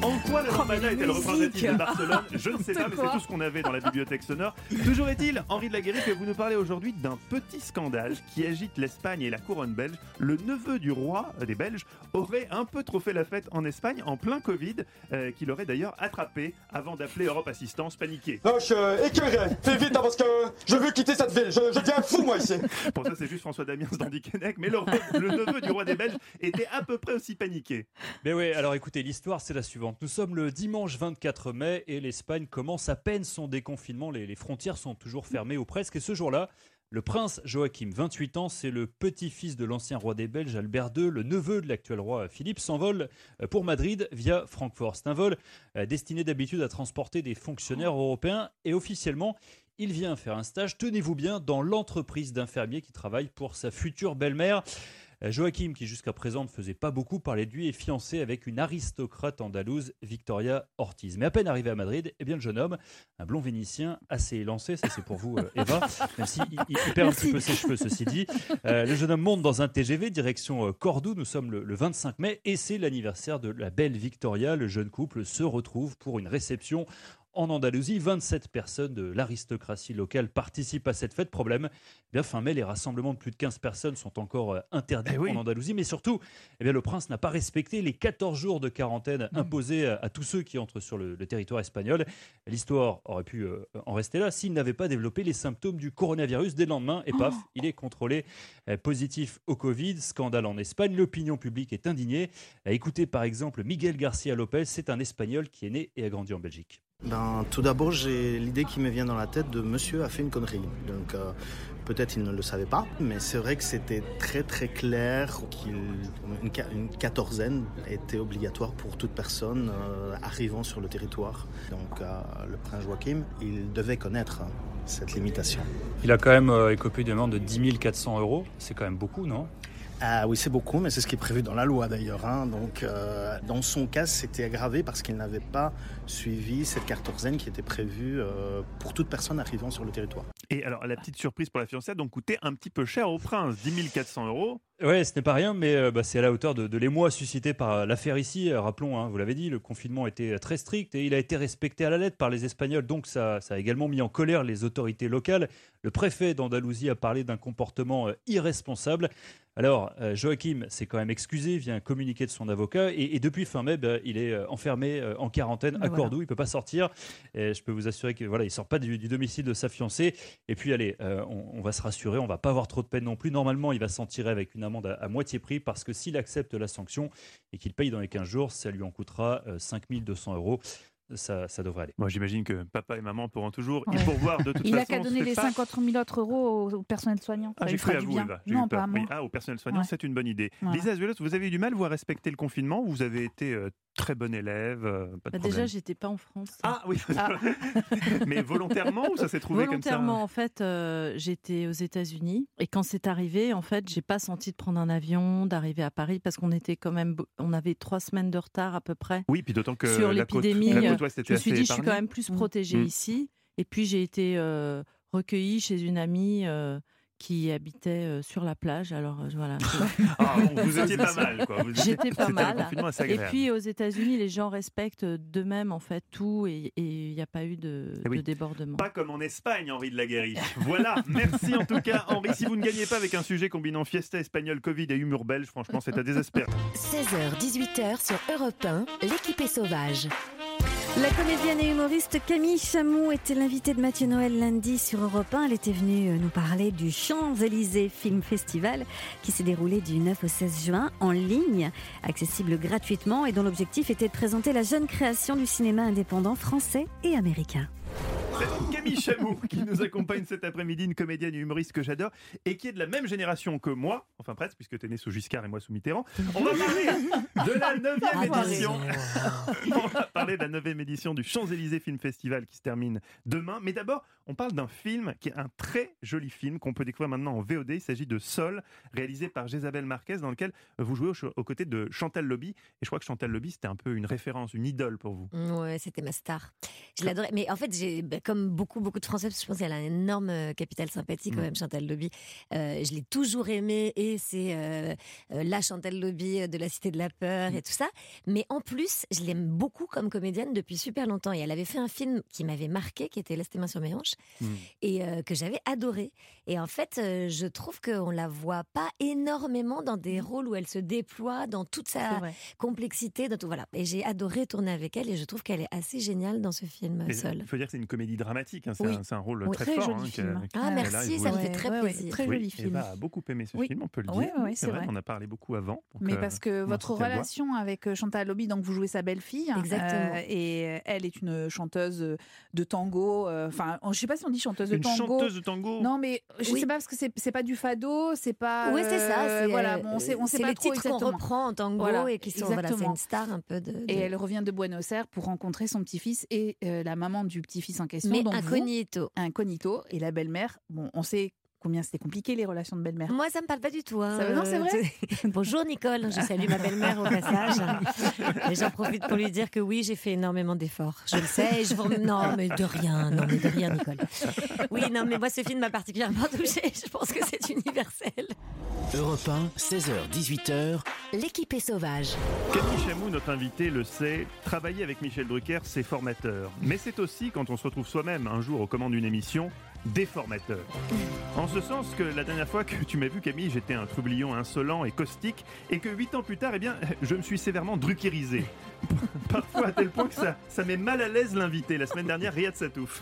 En quoi la lambada est-elle représentative de Barcelone? Je ne sais pas, mais quoi. c'est tout ce qu'on avait dans la bibliothèque sonore. Toujours est-il, Henri de la Guérie, que vous nous parlez aujourd'hui d'un petit scandale qui agite l'Espagne et la couronne belge. Le neveu du roi des Belges aurait un peu trop fait la fête en Espagne en plein Covid, euh, qu'il aurait d'ailleurs attrapé avant d'appeler Europe Assistance paniqué. Non, je suis euh, écœuré. Fais vite hein, parce que je veux quitter cette ville. Je, je deviens fou moi ici. Pour ça, c'est juste François Damiens d'Andy Kennec, mais le, le neveu du roi des Belges était à peu près aussi paniqué. Mais oui, alors écoutez, l'histoire c'est la suivante. Nous sommes le dimanche vingt-quatre mai et l'Espagne commence à peine son déconfinement. Les, les frontières sont toujours fermées ou presque. Et ce jour-là, le prince Joachim, vingt-huit ans, c'est le petit-fils de l'ancien roi des Belges, Albert deux, le neveu de l'actuel roi Philippe, s'envole pour Madrid via Francfort. C'est un vol destiné d'habitude à transporter des fonctionnaires européens et officiellement, il vient faire un stage, tenez-vous bien, dans l'entreprise d'infirmiers qui travaille pour sa future belle-mère. Joachim, qui jusqu'à présent ne faisait pas beaucoup parler de lui, est fiancé avec une aristocrate andalouse, Victoria Ortiz. Mais à peine arrivé à Madrid, eh bien le jeune homme, un blond vénitien assez élancé, ça c'est pour vous euh, Eva, même s'il si il, il perd un petit peu ses cheveux ceci dit. Euh, le jeune homme monte dans un T G V direction euh, Cordoue, nous sommes le, le vingt-cinq mai et c'est l'anniversaire de la belle Victoria. Le jeune couple se retrouve pour une réception en Andalousie. vingt-sept personnes de l'aristocratie locale participent à cette fête. Problème, eh bien, fin mai, les rassemblements de plus de quinze personnes sont encore euh, interdits eh oui. en Andalousie. Mais surtout, eh bien, le prince n'a pas respecté les quatorze jours de quarantaine imposés à, à tous ceux qui entrent sur le, le territoire espagnol. L'histoire aurait pu euh, en rester là s'il n'avait pas développé les symptômes du coronavirus. Dès le lendemain, et paf, oh. il est contrôlé euh, positif au Covid. Scandale en Espagne. L'opinion publique est indignée. Euh, écoutez par exemple Miguel Garcia Lopez. C'est un Espagnol qui est né et a grandi en Belgique. Ben, tout d'abord, j'ai l'idée qui me vient dans la tête de monsieur a fait une connerie. Donc, euh, peut-être il ne le savait pas, mais c'est vrai que c'était très très clair qu'une une quatorzaine était obligatoire pour toute personne euh, arrivant sur le territoire. Donc, euh, le prince Joachim, il devait connaître hein, cette limitation. Il a quand même euh, écopé d'une amende de dix mille quatre cents euros. C'est quand même beaucoup, non ? Ah oui, c'est beaucoup, mais c'est ce qui est prévu dans la loi d'ailleurs. Hein. Donc, euh, dans son cas, c'était aggravé parce qu'il n'avait pas suivi cette quatorzaine qui était prévue euh, pour toute personne arrivant sur le territoire. Et alors, la petite surprise pour la fiancée a donc coûté un petit peu cher au prince, dix mille quatre cents euros. Ouais, ce n'est pas rien, mais euh, bah, c'est à la hauteur de, de l'émoi suscité par l'affaire ici. Euh, rappelons, hein, vous l'avez dit, le confinement était très strict et il a été respecté à la lettre par les Espagnols. Donc ça, ça a également mis en colère les autorités locales. Le préfet d'Andalousie a parlé d'un comportement euh, irresponsable. Alors, euh, Joachim s'est quand même excusé via un communiqué de son avocat et, et depuis fin mai, bah, il est euh, enfermé euh, en quarantaine à voilà. Cordoue. Il ne peut pas sortir. Et je peux vous assurer qu'il voilà, ne sort pas du, du domicile de sa fiancée. Et puis, allez, euh, on, on va se rassurer, on ne va pas avoir trop de peine non plus. Normalement, il va s'en tirer avec une amende à, à moitié prix parce que s'il accepte la sanction et qu'il paye dans les quinze jours, ça lui en coûtera euh, cinq mille deux cents euros. Ça, ça devrait aller. Moi, j'imagine que papa et maman pourront toujours ouais. y pourvoir de toute il façon. Il a qu'à donner les pas... cinquante mille autres euros au personnel soignant. Ah, ça j'ai cru à vous, bien. Eva. Non, pas à moi. Oui. Ah, au personnel soignant, ouais. c'est une bonne idée. Voilà. Lisa Azuelos, vous avez eu du mal, vous, à respecter le confinement ou vous avez été euh, très bonne élève euh, pas de bah Déjà, j'étais pas en France. Ah oui ah. Mais volontairement ou ça s'est trouvé comme ça? Volontairement, en fait, euh, j'étais aux États-Unis et quand c'est arrivé, en fait, j'ai pas senti de prendre un avion, d'arriver à Paris parce qu'on était quand même, on avait trois semaines de retard à peu près. Oui, puis d'autant que sur la côte, l'épidémie. La côte ouest était je me suis dit, assez je suis quand même plus protégée mmh. ici. Et puis j'ai été euh, recueillie chez une amie euh, qui habitait euh, sur la plage. Alors euh, voilà. Ah, bon, vous étiez pas mal, quoi. Vous J'étais pas mal. Et puis aux États-Unis, les gens respectent d'eux-mêmes en fait tout et il n'y a pas eu de, oui. de débordement. Pas comme en Espagne, Henri de la Guérie. Voilà. Merci en tout cas, Henri. Si vous ne gagnez pas avec un sujet combinant fiesta espagnole, Covid et humour belge, franchement, c'est à désespérer. seize heures dix-huit heures sur Europe un, l'équipe est sauvage. La comédienne et humoriste Camille Chamou était l'invitée de Mathieu Noël lundi sur Europe un. Elle était venue nous parler du Champs-Élysées Film Festival qui s'est déroulé du neuf au seize juin en ligne, accessible gratuitement et dont l'objectif était de présenter la jeune création du cinéma indépendant français et américain. C'est Camille Chamou qui nous accompagne cet après-midi, une comédienne et humoriste que j'adore et qui est de la même génération que moi, enfin presque, puisque tu es né sous Giscard et moi sous Mitterrand. On va parler de la neuvième édition. On va parler de la neuvième édition du Champs-Élysées Film Festival qui se termine demain. Mais d'abord, on parle d'un film qui est un très joli film qu'on peut découvrir maintenant en V O D. Il s'agit de Sol, réalisé par Jésabel Marquez, dans lequel vous jouez aux côtés de Chantal Lobby. Et je crois que Chantal Lobby, c'était un peu une référence, une idole pour vous. Ouais, c'était ma star. Je l'adorais. Mais en fait, j'ai... Bah, comme beaucoup, beaucoup de Français, parce que je pense qu'elle a un énorme euh, capital sympathie quand même, Chantal Lobby. Euh, je l'ai toujours aimée et c'est euh, euh, la Chantal Lobby de la Cité de la Peur et tout ça. Mais en plus, je l'aime beaucoup comme comédienne depuis super longtemps. Et elle avait fait un film qui m'avait marqué, qui était Laisse tes mains sur mes hanches, mmh. et euh, que j'avais adoré. Et en fait, euh, je trouve qu'on la voit pas énormément dans des rôles où elle se déploie dans toute sa complexité. Dans tout, voilà. Et j'ai adoré tourner avec elle et je trouve qu'elle est assez géniale dans ce film et seul. Il faut dire que c'est une comédie dramatique, hein. c'est, oui. un, c'est un rôle oui. très, très fort. Joli Hein, film. Que, ah merci, ça me fait très ouais, plaisir. Ouais, très oui. joli film. Eva a beaucoup aimé ce oui. film, on peut le oui, dire. Oui, c'est, c'est vrai. vrai. On a parlé beaucoup avant. Mais euh, parce que votre relation avec Chantal Lobby, donc vous jouez sa belle-fille. Exactement. Euh, et elle est une chanteuse de tango. Enfin, euh, je sais pas si on dit chanteuse de une tango. Une chanteuse de tango. Non, mais je oui. sais pas parce que c'est, c'est pas du fado, c'est pas. Oui, c'est ça. C'est, voilà, bon, on sait, on sait c'est pas les trop titres exactement. qu'on reprend en tango voilà, et qui sont. Voilà, c'est une star un peu de. de... Et elle revient de Buenos Aires pour rencontrer son petit-fils et euh, la maman du petit-fils en question. Mais donc incognito. Vous, incognito. Et la belle-mère, bon, on sait combien c'était compliqué les relations de belle-mère. Moi, ça me parle pas du tout. Hein. Ça, non, c'est vrai. Bonjour Nicole, je salue ma belle-mère au passage. Et j'en profite pour lui dire que oui, j'ai fait énormément d'efforts. Je le sais. Et je vous... Non, mais de rien, non, mais de rien, Nicole. Oui, non, mais moi, ce film m'a particulièrement touchée. Je pense que c'est universel. Europe un, seize heures dix-huit heures. L'équipe est sauvage. Camille Chamou, notre invité, le sait, travailler avec Michel Drucker, c'est formateur. Mais c'est aussi, quand on se retrouve soi-même un jour aux commandes d'une émission, déformateur. En ce sens que la dernière fois que tu m'as vu, Camille, j'étais un troublion insolent et caustique, et que huit ans plus tard, eh bien, je me suis sévèrement druckerisé. Parfois à tel point que ça, ça met mal à l'aise l'invité. La semaine dernière, Riyad Satouf.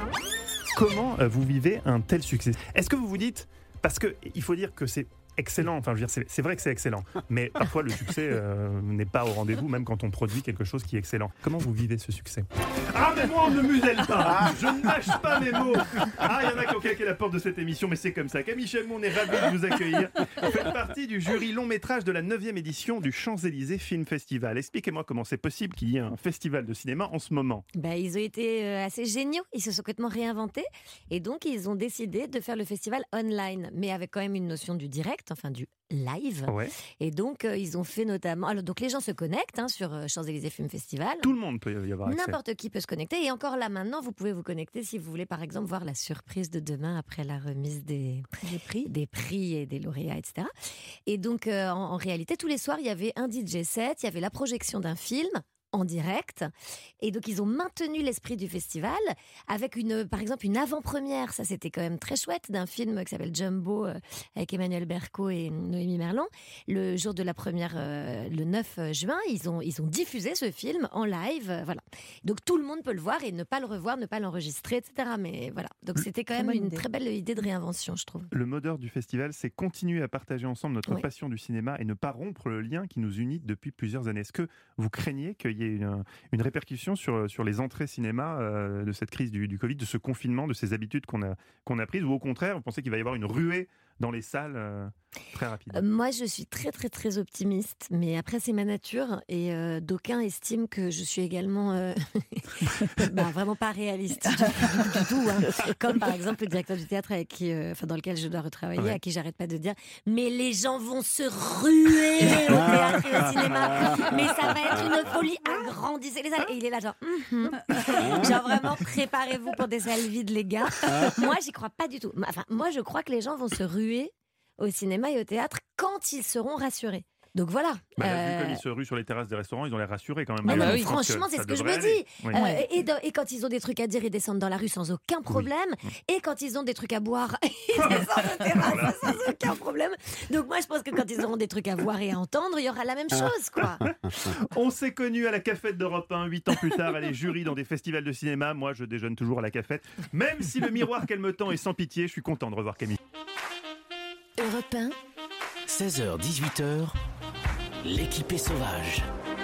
Comment vous vivez un tel succès ? Est-ce que vous vous dites, parce qu'il faut dire que c'est excellent, enfin je veux dire, c'est, c'est vrai que c'est excellent, mais parfois le succès euh, n'est pas au rendez-vous, même quand on produit quelque chose qui est excellent. Comment vous vivez ce succès ? Ah mais moi on ne muselle pas, je ne mâche pas mes mots. Ah il y en a qui ont claqué la porte de cette émission, mais c'est comme ça. Camille Chamou, on est ravis de vous accueillir. Vous faites partie du jury long métrage de la neuvième édition du Champs-Élysées Film Festival. Expliquez-moi comment c'est possible qu'il y ait un festival de cinéma en ce moment. Bah, ils ont été euh, assez géniaux, ils se sont complètement réinventés et donc ils ont décidé de faire le festival online, mais avec quand même une notion du direct, enfin du live. Ouais. Et donc, euh, ils ont fait notamment... Alors, donc, les gens se connectent hein, sur euh, Champs-Élysées Film Festival. Tout le monde peut y avoir accès. N'importe qui peut se connecter. Et encore là, maintenant, vous pouvez vous connecter si vous voulez, par exemple, voir la surprise de demain après la remise des, des, prix. des prix et des lauréats, et cetera. Et donc, euh, en, en réalité, tous les soirs, il y avait un D J set, il y avait la projection d'un film en direct. Et donc, ils ont maintenu l'esprit du festival avec, une, par exemple, une avant-première. Ça, c'était quand même très chouette, d'un film qui s'appelle Jumbo euh, avec Emmanuel Berco et Noémie Merlan. Le jour de la première, euh, le neuf juin, ils ont, ils ont diffusé ce film en live. Euh, voilà. Donc, tout le monde peut le voir et ne pas le revoir, ne pas l'enregistrer, et cetera. Mais voilà. Donc, c'était quand même une idée. Très belle idée de réinvention, je trouve. Le mot d'ordre du festival, c'est continuer à partager ensemble notre oui. passion du cinéma et ne pas rompre le lien qui nous unit depuis plusieurs années. Est-ce que vous craignez qu'il y ait une, une répercussion sur, sur les entrées cinéma euh, de cette crise du, du Covid, de ce confinement, de ces habitudes qu'on a, qu'on a prises, ou au contraire, vous pensez qu'il va y avoir une ruée dans les salles euh, très rapide? euh, Moi, je suis très, très, très optimiste, mais après, c'est ma nature, et euh, d'aucuns estiment que je suis également euh, bah, vraiment pas réaliste du, du, du tout. Hein. Comme par exemple le directeur du théâtre avec qui, euh, dans lequel je dois retravailler, ouais. à qui j'arrête pas de dire « Mais les gens vont se ruer au théâtre et au cinéma, mais ça va être une folie, agrandissez les salles !» Et il est là genre mm-hmm. « Genre vraiment, préparez-vous pour des salles vides, les gars. » Moi, j'y crois pas du tout. Enfin, moi, je crois que les gens vont se ruer au cinéma et au théâtre quand ils seront rassurés. Donc voilà. Bah, euh... Vu comme ils se ruent sur les terrasses des restaurants, ils ont l'air rassurés quand même. Ah bah oui, franchement, c'est ce que je me dis. Oui. Euh, et, de, et quand ils ont des trucs à dire, ils descendent dans la rue sans aucun problème. Oui. Et quand ils ont des trucs à boire, ils descendent aux terrasses sans aucun problème. Donc moi, je pense que quand ils auront des trucs à voir et à entendre, il y aura la même chose, quoi. On s'est connus à la Cafette d'Europe un, huit ans plus tard. Elle est jury dans des festivals de cinéma. Moi, je déjeune toujours à la Cafette. Même si le miroir qu'elle me tend est sans pitié, je suis content de revoir Camille. Europe un, seize heures dix-huit heures. L'équipe est sauvage.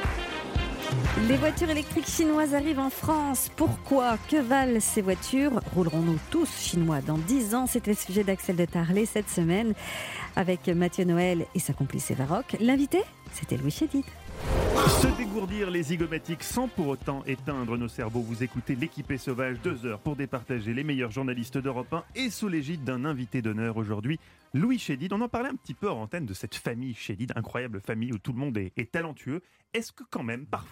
Les voitures électriques chinoises arrivent en France. Pourquoi ? Que valent ces voitures ? Roulerons-nous tous chinois dans dix ans ? C'était le sujet d'Axel de Tarlet cette semaine avec Mathieu Noël et sa complice Eva Rock. L'invité, c'était Louis Chédid. Se dégourdir les zygomatiques sans pour autant éteindre nos cerveaux. Vous écoutez l'équipe est sauvage, deux heures pour départager les meilleurs journalistes d'Europe un et sous l'égide d'un invité d'honneur aujourd'hui, Louis Chédid. On en parlait un petit peu hors antenne de cette famille Chédid, incroyable famille où tout le monde est, est talentueux. Est-ce que quand même, parfois,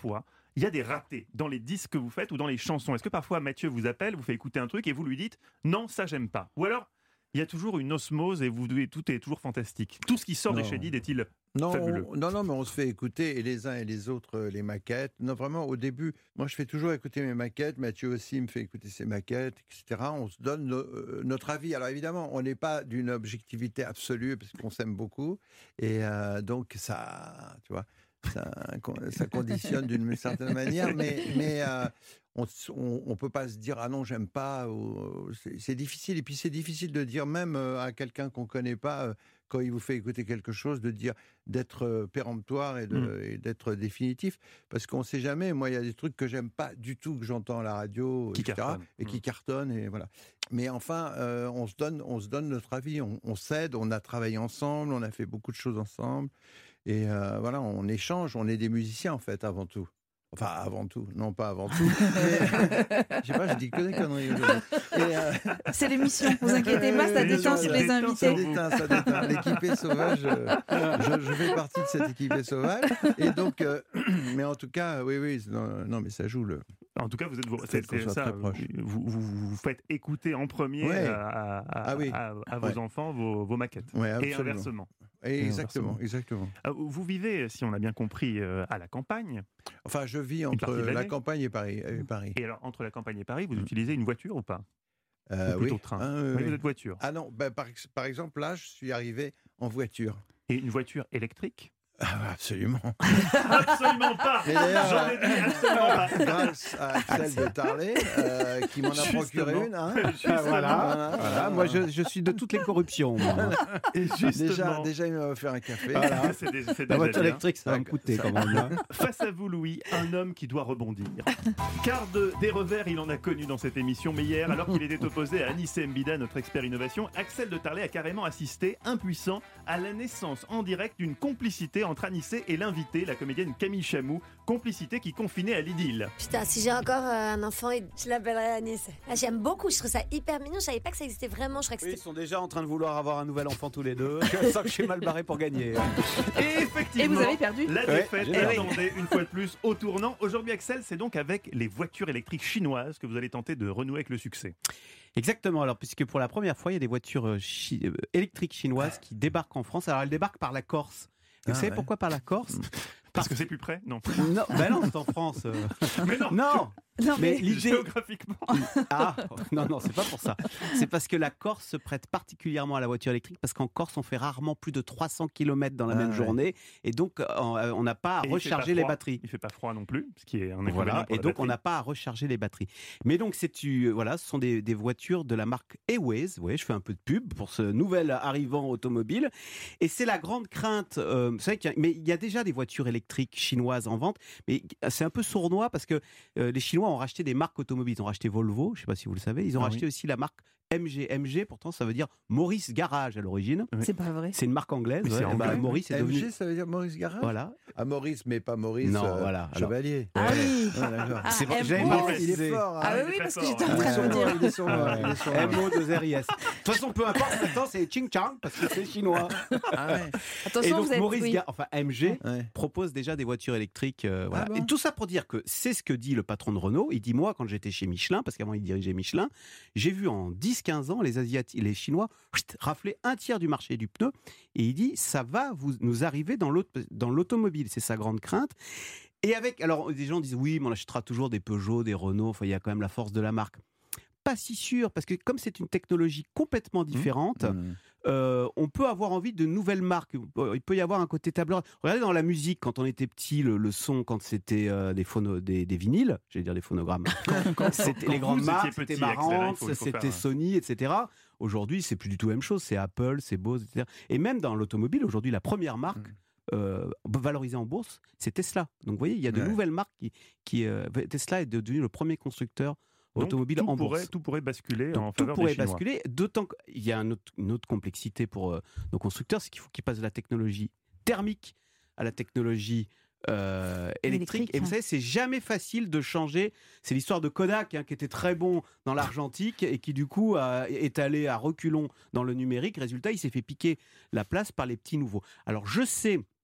il y a des ratés dans les disques que vous faites ou dans les chansons. Est-ce que parfois Mathieu vous appelle, vous fait écouter un truc et vous lui dites « Non, ça j'aime pas ». Ou alors, il y a toujours une osmose et vous, tout est toujours fantastique. Tout ce qui sort Non. des Chédid est-il Non, fabuleux? on- non, non, mais on se fait écouter, et les uns et les autres, euh, les maquettes. Non, vraiment, au début, moi, je fais toujours écouter mes maquettes. Mathieu aussi me fait écouter ses maquettes, et cetera. On se donne no- euh, notre avis. Alors, évidemment, on n'est pas d'une objectivité absolue, parce qu'on s'aime beaucoup. Et euh, donc, ça, tu vois, ça, ça conditionne d'une certaine manière. Mais, mais euh, on ne peut pas se dire « Ah non, j'aime pas ». ou- C'est c'est difficile. Et puis, c'est difficile de dire même euh, à quelqu'un qu'on ne connaît pas, euh, quand il vous fait écouter quelque chose, de dire d'être euh, péremptoire et, de, Mm. et d'être définitif, parce qu'on ne sait jamais. Moi, il y a des trucs que j'aime pas du tout, que j'entends à la radio, Qui et cetera, cartonnent. et qui Mm. cartonnent, et voilà. Mais enfin, euh, on se donne, on se donne notre avis, on, on s'aide, on a travaillé ensemble, on a fait beaucoup de choses ensemble, et euh, voilà, on échange. On est des musiciens en fait, avant tout. Enfin, avant tout, non pas avant tout. Mais, je sais pas, je dis que des conneries aujourd'hui. Et, euh, C'est l'émission, vous inquiétez pas, ça Oui, détend ça sur les détend, Ça invités. déteint, ça déteint. L'équipée sauvage, euh, je, je fais partie de cette équipée sauvage. Et donc, euh, mais en tout cas, oui, oui, non, non, mais ça joue le. En tout cas, vous êtes vos- Faut c'est, qu'on c'est soit ça. très proche. Vous, vous, vous faites écouter en premier Ouais. à, à- à- Ah oui. à- à vos Ouais. enfants vos, vos maquettes. Ouais, Et absolument. inversement. Et Et exactement, inversement. exactement. Euh, Vous vivez, si on a bien compris, euh, à la campagne. Enfin, je vis Une entre partie de la l'année. campagne et Paris. et Paris. Et alors, entre la campagne et Paris, vous utilisez une voiture ou pas? Euh, Ou plutôt oui. train. Ah, oui, Oui, oui. vous êtes voiture. Ah non, bah, par, ex- par exemple, là, je suis arrivé en voiture. Et une voiture électrique? Ah, absolument. Absolument pas. Et d'ailleurs, J'en ai dit absolument pas. grâce à Axel de Tarlet, euh, qui m'en a procuré Justement. une. Hein. Justement. Ah, voilà. Voilà. Voilà, moi je, je suis de toutes les corruptions. moi. Et Déjà, justement, déjà, il m'a offert un café. Voilà. c'est dé- c'est La déjà voiture bien. électrique, ça va me coûter Ça- quand même. hein. Face à vous, Louis, un homme qui doit rebondir. Car de, des revers, il en a connu dans cette émission. Mais hier, alors qu'il était opposé à Anissé Mbida, notre expert innovation, Axel de Tarlet a carrément assisté, impuissant, à la naissance en direct d'une complicité entre Anissé et l'invité, la comédienne Camille Chamou. Complicité qui confinait à l'idylle. Putain, si j'ai encore euh, un enfant, je l'appellerai Anis. Ah, j'aime beaucoup, je trouve ça hyper mignon. Je savais pas que ça existait vraiment. Je crois que Oui, ils c'était. sont déjà en train de vouloir avoir un nouvel enfant tous les deux. Je sens que je suis mal barré pour gagner. Et effectivement, Et vous avez perdu. la Ouais, défaite j'ai perdu. attendait une fois de plus au tournant. Aujourd'hui, Axel, c'est donc avec les voitures électriques chinoises que vous allez tenter de renouer avec le succès. Exactement, alors puisque pour la première fois, il y a des voitures euh, chi- euh, électriques chinoises qui débarquent en France. Alors elles débarquent par la Corse. Et Ah, vous savez ouais. pourquoi par la Corse? Parce que c'est plus près? Non. Non, ben non, c'est en France. euh. Mais non, Non, Non, mais mais l'idée. géographiquement. Ah, non, non, c'est pas pour ça. C'est parce que la Corse se prête particulièrement à la voiture électrique, parce qu'en Corse, on fait rarement plus de trois cents kilomètres dans la Ah, même ouais. journée, et donc euh, on n'a pas à Et il fait recharger pas les froid. batteries. Il fait pas froid non plus, ce qui est un inconvénient Voilà, pour et la donc on batterie. n'a pas à recharger les batteries. Mais donc c'est tu voilà, ce sont des, des voitures de la marque Airways. Ouais, je fais un peu de pub pour ce nouvel arrivant automobile. Et c'est la grande crainte. Euh, vous savez qu'il y a, mais il y a déjà des voitures électriques chinoises en vente, mais c'est un peu sournois parce que euh, les Chinois ont racheté des marques automobiles. Ils ont racheté Volvo, je ne sais pas si vous le savez. Ils ont Ah racheté oui. aussi la marque M G. M G, pourtant, ça veut dire Maurice Garage à l'origine. c'est pas vrai. C'est une marque anglaise. Mais c'est ouais. Eh ben, anglais. Maurice est M G, devenu. ça veut dire Maurice Garage. Voilà. Ah, Maurice, mais pas Maurice. Non, euh, voilà, alors- Chevalier. Ah oui. Ah, d'accord. Ah, C'est vrai, M O. j'avais pas Il est précisé. fort. hein. Ah oui, il est oui, très parce que fort. j'étais en train de me dire. Il est sournois, il est sournois. M O deux R I S. De toute façon, peu importe, maintenant c'est Ching Chang parce que c'est chinois. Ah ouais. Attention, Et donc vous êtes. Maurice oui. Gar- enfin M G, Ouais. propose déjà des voitures électriques. euh, voilà. bon Et tout ça pour dire que c'est ce que dit le patron de Renault. Il dit, moi, quand j'étais chez Michelin, parce qu'avant il dirigeait Michelin, j'ai vu en dix quinze ans les Asiatiques, les Chinois chut, rafler un tiers du marché du pneu. Et il dit, ça va vous, nous arriver dans l'aut- dans l'automobile. C'est sa grande crainte. Et avec, alors des gens disent, oui, mais on achètera toujours des Peugeot, des Renault. Enfin, il y a quand même la force de la marque. Pas si sûr, parce que comme c'est une technologie complètement différente, Mmh. euh, on peut avoir envie de nouvelles marques. Il peut y avoir un côté tableur. Regardez dans la musique, quand on était petit, le, le son, quand c'était euh, des, phono, des, des vinyles, j'allais dire des phonogrammes, c'était quand les grandes vous étiez marques, petit, c'était Axel, marrant, il faut- il faut c'était faire, Sony, et cetera. Aujourd'hui, c'est plus du tout la même chose. C'est Apple, c'est Bose, et cetera. Et même dans l'automobile, aujourd'hui, la première marque Mmh. euh, valorisée en bourse, c'est Tesla. Donc, vous voyez, il y a de Ouais. nouvelles marques qui, qui euh, Tesla est devenu le premier constructeur Donc, automobile tout en pourrait, bourse. tout pourrait basculer Donc, en tout faveur pourrait des Chinois. basculer, d'autant qu'il y a un autre- une autre complexité pour euh, nos constructeurs, c'est qu'il faut qu'ils passent de la technologie thermique à la technologie euh, électrique. Électrique, Et vous hein. savez, c'est jamais facile de changer. C'est l'histoire de Kodak, hein, qui était très bon dans l'argentique et qui, du coup, a- est allé à reculons dans le numérique. Résultat, il s'est fait piquer la place par les petits nouveaux. Alors, je sais